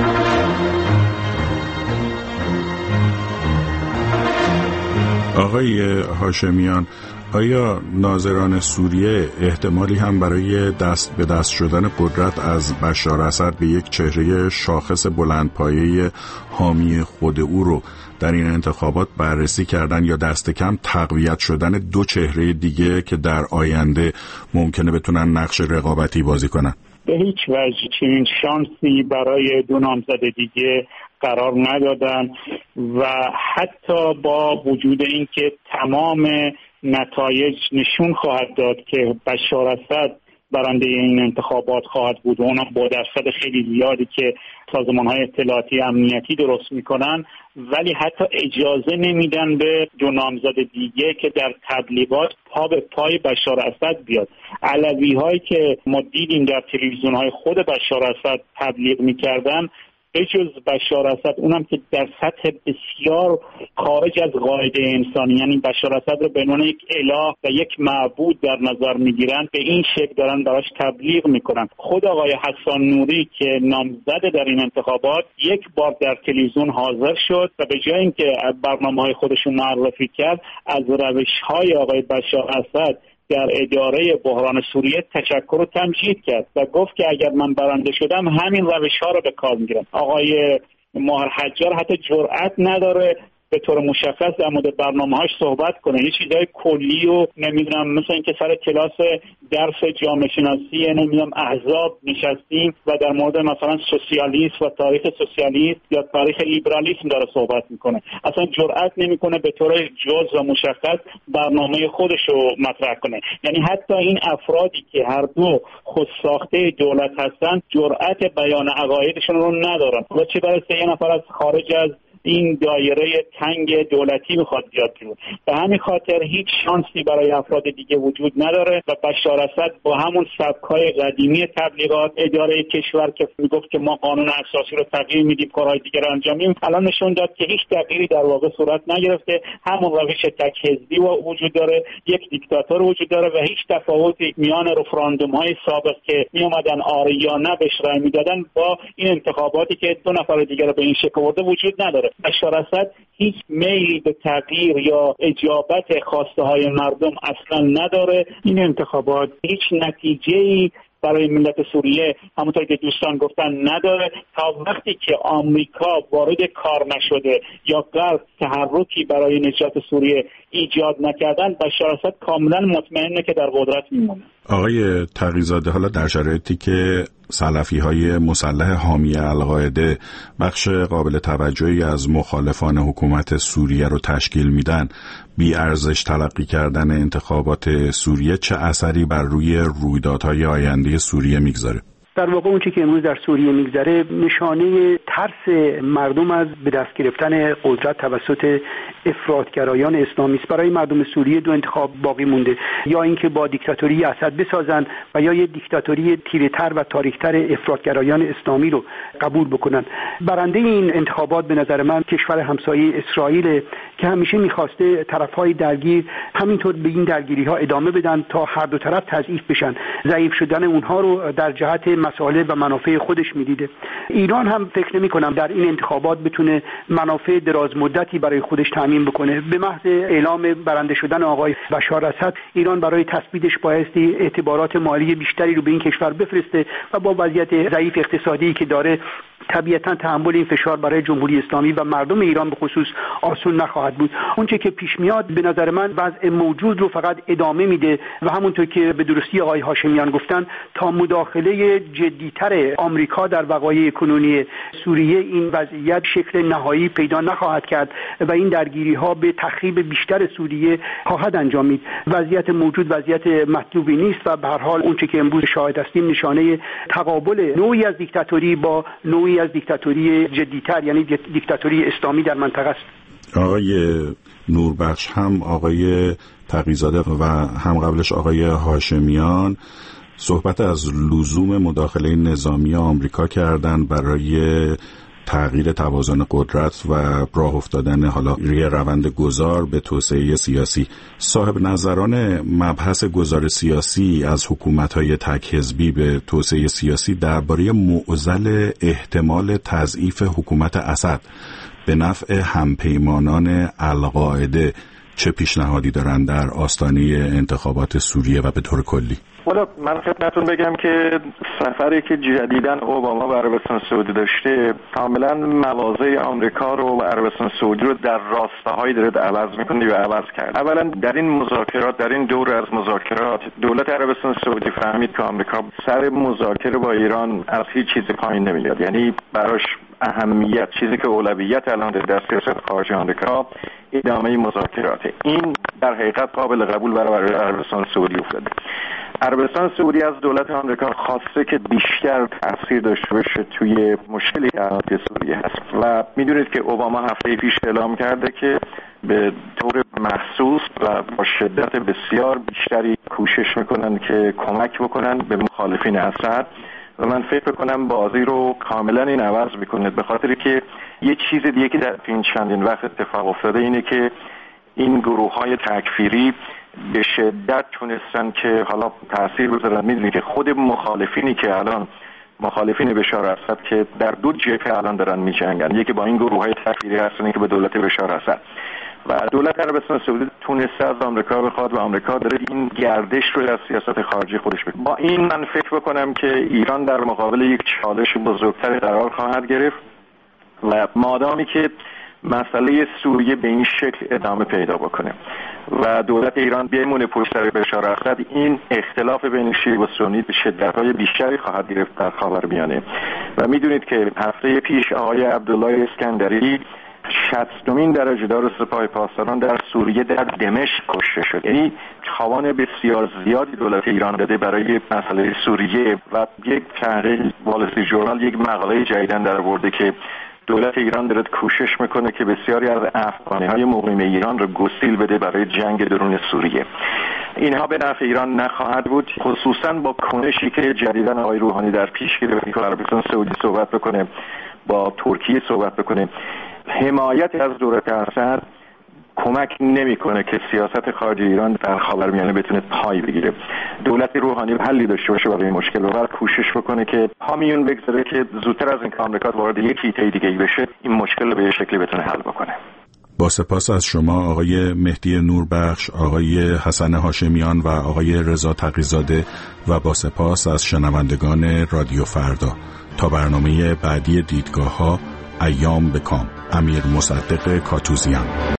آقای هاشمیان، آیا ناظران سوریه احتمالی هم برای دست به دست شدن قدرت از بشار اسد به یک چهره شاخص بلندپایه حامی خود او رو در این انتخابات بررسی کردن یا دست کم تقویت شدن دو چهره دیگه که در آینده ممکنه بتونن نقش رقابتی بازی کنن؟ به هیچ وجه چنین شانسی برای دو نامزد دیگه قرار ندادن و حتی با وجود اینکه تمام نتایج نشون خواهد داد که بشار اسد برنده این انتخابات خواهد بود، اونا با درصد خیلی زیادی که سازمان‌های اطلاعاتی امنیتی درست میکنن، ولی حتی اجازه نمیدن به دو نامزد دیگه که در تبلیغات پا به پای بشار اسد بیاد. علوی‌هایی که ما دیدیم در تلویزیون‌های خود بشار اسد تبلیغ میکردن، به جز بشار اسد اونم که در سطح بسیار خارج از قاعده انسانی، یعنی بشار اسد رو به عنوان یک اله و یک معبود در نظر میگیرن، به این شکل دارن براش تبلیغ میکنن. خود آقای حسن نوری که نامزد در این انتخابات یک بار در تلویزیون حاضر شد و به جای اینکه برنامه‌های خودش رو معرفی کرد، از روش‌های آقای بشار اسد در اداره بحران سوریه تشکر و تمجید کرد و گفت که اگر من برنده شدم همین روش‌ها رو به کار میگیرم. آقای ماهر حجار حتی جرئت نداره به طور مشخص در مورد برنامه‌هاش صحبت کنه. یه چیزای کلی و نمیدونم مثلا اینکه سر کلاس درس جامعه شناسی نمیدونم احزاب نشستیم و در مورد مثلا سوسیالیسم و تاریخ سوسیالیسم یا تاریخ لیبرالیسم داره صحبت میکنه. اصلا جرئت نمیکنه به طور جز و مشخص برنامه خودش رو مطرح کنه. یعنی حتی این افرادی که هر دو خودساخته دولت هستن جرأت بیان عقایدشون رو ندارن و چه برسه یه نفر از خارج از این دایره تنگ دولتی میخواد بیاد بیرون. به همین خاطر هیچ شانسی برای افراد دیگه وجود نداره و بشار اسد با همون سبکای قدیمی تبلیغات اداره کشور که میگفت که ما قانون اساسی رو تغییر میدیم کارهای دیگه رو انجام میدیم، الان نشون داد که هیچ تغییری در واقع صورت نگرفته. همون روش تک حزبی وجود داره، یک دیکتاتور وجود داره و هیچ تفاوتی میان رفراندوم های سابق که میومدن آره یا نه بهش رای میدادن با این انتخاباتی که دو نفر دیگه رو به این شکل برده وجود نداره. بشار اسد هیچ میلی به تغییر یا اجابت خواسته های مردم اصلا نداره. این انتخابات هیچ نتیجه‌ای برای ملت سوریه همونطور که دوستان گفتن نداره. تا وقتی که آمریکا وارد کار نشده یا غرب تحرکی برای نجات سوریه ایجاد نکردن، بشار اسد کاملا مطمئنه که در قدرت میمونه. آقای تقی‌زاده، حالا در شرایطی که سلفی‌های مسلح حامی القاعده بخش قابل توجهی از مخالفان حکومت سوریه رو تشکیل میدن، بی ارزش تلقی کردن انتخابات سوریه چه اثری بر روی رویدادهای آینده سوریه میگذاره؟ در واقع اون چیزی که امروز در سوریه میگذره نشانه ترس مردم از به دست گرفتن قدرت توسط افراطگرایان اسلامی است. برای مردم سوریه دو انتخاب باقی مونده، یا اینکه با دیکتاتوری اسد بسازن و یا یه دیکتاتوری تیره‌تر و تاریک‌تر افراطگرایان اسلامی رو قبول بکنن. برنده این انتخابات به نظر من کشور همسایه اسرائیل که همیشه می‌خواسته طرف‌های درگیر همینطور به این درگیری‌ها ادامه بدن تا هر دو طرف تضعیف بشن. ضعیف شدن اونها رو در جهت مصالح و منافع خودش میدیده. ایران هم فکر نمی‌کنم در این انتخابات بتونه منافع دراز مدتی برای خودش تامین بکنه. به محض اعلام برنده شدن آقای بشار اسد، ایران برای تثبیتش بایستی اعتبارات مالی بیشتری رو به این کشور بفرسته و با وضعیت ضعیف اقتصادی که داره طبیعتا تحمل این فشار برای جمهوری اسلامی و مردم ایران به خصوص آسون نخواهد بود. اونچه که پیش میاد به نظر من وضع موجود رو فقط ادامه میده و همونطور که به درستی آقای هاشمیان گفتن تا مداخله جدیتر آمریکا در وقایع کنونی سوریه این وضعیت شکل نهایی پیدا نخواهد کرد و این درگیری ها به تخریب بیشتر سوریه خواهد انجامید. وضعیت موجود وضعیت مطلوبی نیست و به هر حال اونچه که امروز شاهد هستیم نشانه تقابل نوعی از دیکتاتوری با نوعی از دیکتاتوری جدیتر، یعنی دیکتاتوری اسلامی در منطقه است. آقای نوربخش، هم آقای تقی‌زاده و هم قبلش آقای هاشمیان صحبت از لزوم مداخله نظامی آمریکا کردن برای تغییر توازن قدرت و راه افتادن حالا روی روند گذار به توسعه سیاسی. صاحب نظران مبحث گذار سیاسی از حکومت‌های تک حزبی به توسعه سیاسی درباره معضل احتمال تضعیف حکومت اسد به نفع همپیمانان القاعده چه پیشنهادی دارند در آستانه انتخابات سوریه و به طور کلی؟ والا من خدمتتون بگم که سفری که جدیداً اوباما به عربستان سعودی داشته کاملا مواضع آمریکا رو و عربستان سعودی رو در راستاهایی داره عوض میکنه و عوض کرد. اولا در این مذاکرات، در این دور از مذاکرات، دولت عربستان سعودی فهمید که آمریکا سر مذاکره با ایران از هیچ چیزی پایین نمیاد. یعنی براش اهمیت، چیزی که اولویت الان در سیاست خارجی آمریکا ادامه مذاکراته. این در حقیقت قابل قبول برای عربستان سعودی افتاده. عربستان سعودی از دولت آمریکا خواسته که بیشتر تاثیر داشته باشه توی مشکلی که سوریه هست و میدونید که اوباما هفته پیش اعلام کرده که به طور محسوس و با شدت بسیار بیشتری کوشش میکنن که کمک بکنن به مخالفین اسد و من فکر کنم بازی رو کاملا این عوض میکنه، به خاطر که یه چیز دیگه که در این چندین وقت اتفاق افتاده اینه که این گروه‌های تکفیری به شدت تونستن که حالا تأثیر بذارن. میدونی که خود مخالفینی که الان مخالفین بشار اسد که در دو جبهه الان دارن میجنگن، یکی با این گروه‌های تکفیری هستن که به دولت بشار اسد، و دولت عربستان سعودی تونسته از آمریکا بخواد و آمریکا داره این گردش رو از سیاست خارجی خودش بکنه. با این من فکر بکنم که ایران در مقابل یک چالش بزرگتری قرار خواهد گرفت و مادامی که مسئله سوریه به این شکل ادامه پیدا بکنه و دولت ایران بمونه پشت سر بشار اسد، این اختلاف بین شیعه و سنی به شدت‌های بیشتری خواهد گرفت در خاورمیانه. و میدونید که هفته پیش آقای عبدالله اسکندری 60مین درجه‌دار سپاه پاسداران در سوریه در دمشق کشته شد. یعنی خواهان بسیار زیادی دولت ایران داده برای مسئله سوریه و یک تحقیق وال استریت ژورنال یک مقاله جدیداً درآورده که دولت ایران داره کوشش میکنه که بسیاری از افغانی‌های مقیم ایران رو گسیل بده برای جنگ درون سوریه. اینها به نفع ایران نخواهد بود، خصوصا با کنشی که جدیداً آقای روحانی در پیش گرفته که عربستان سعودی صحبت بکنه، با ترکیه صحبت بکنه. حمایت از دولت اسد کمک نمیکنه که سیاست خارجی ایران در خاورمیانه بتونه پای بگیره. دولت روحانی حلی داشته باشه برای این مشکل و بعد کوشش بکنه که هامیون بگذاره که زودتر از این که آمریکا وارد یک هیته دیگه‌ای بشه این مشکل رو به شکلی بتونه حل بکنه. با سپاس از شما آقای مهدی نوربخش، آقای حسن هاشمیان و آقای رضا تقی‌زاده و با سپاس از شنوندگان رادیو فردا. تا برنامه بعدی دیدگاه‌ها، ایام به کام. امیر مصدق کاتوزیان.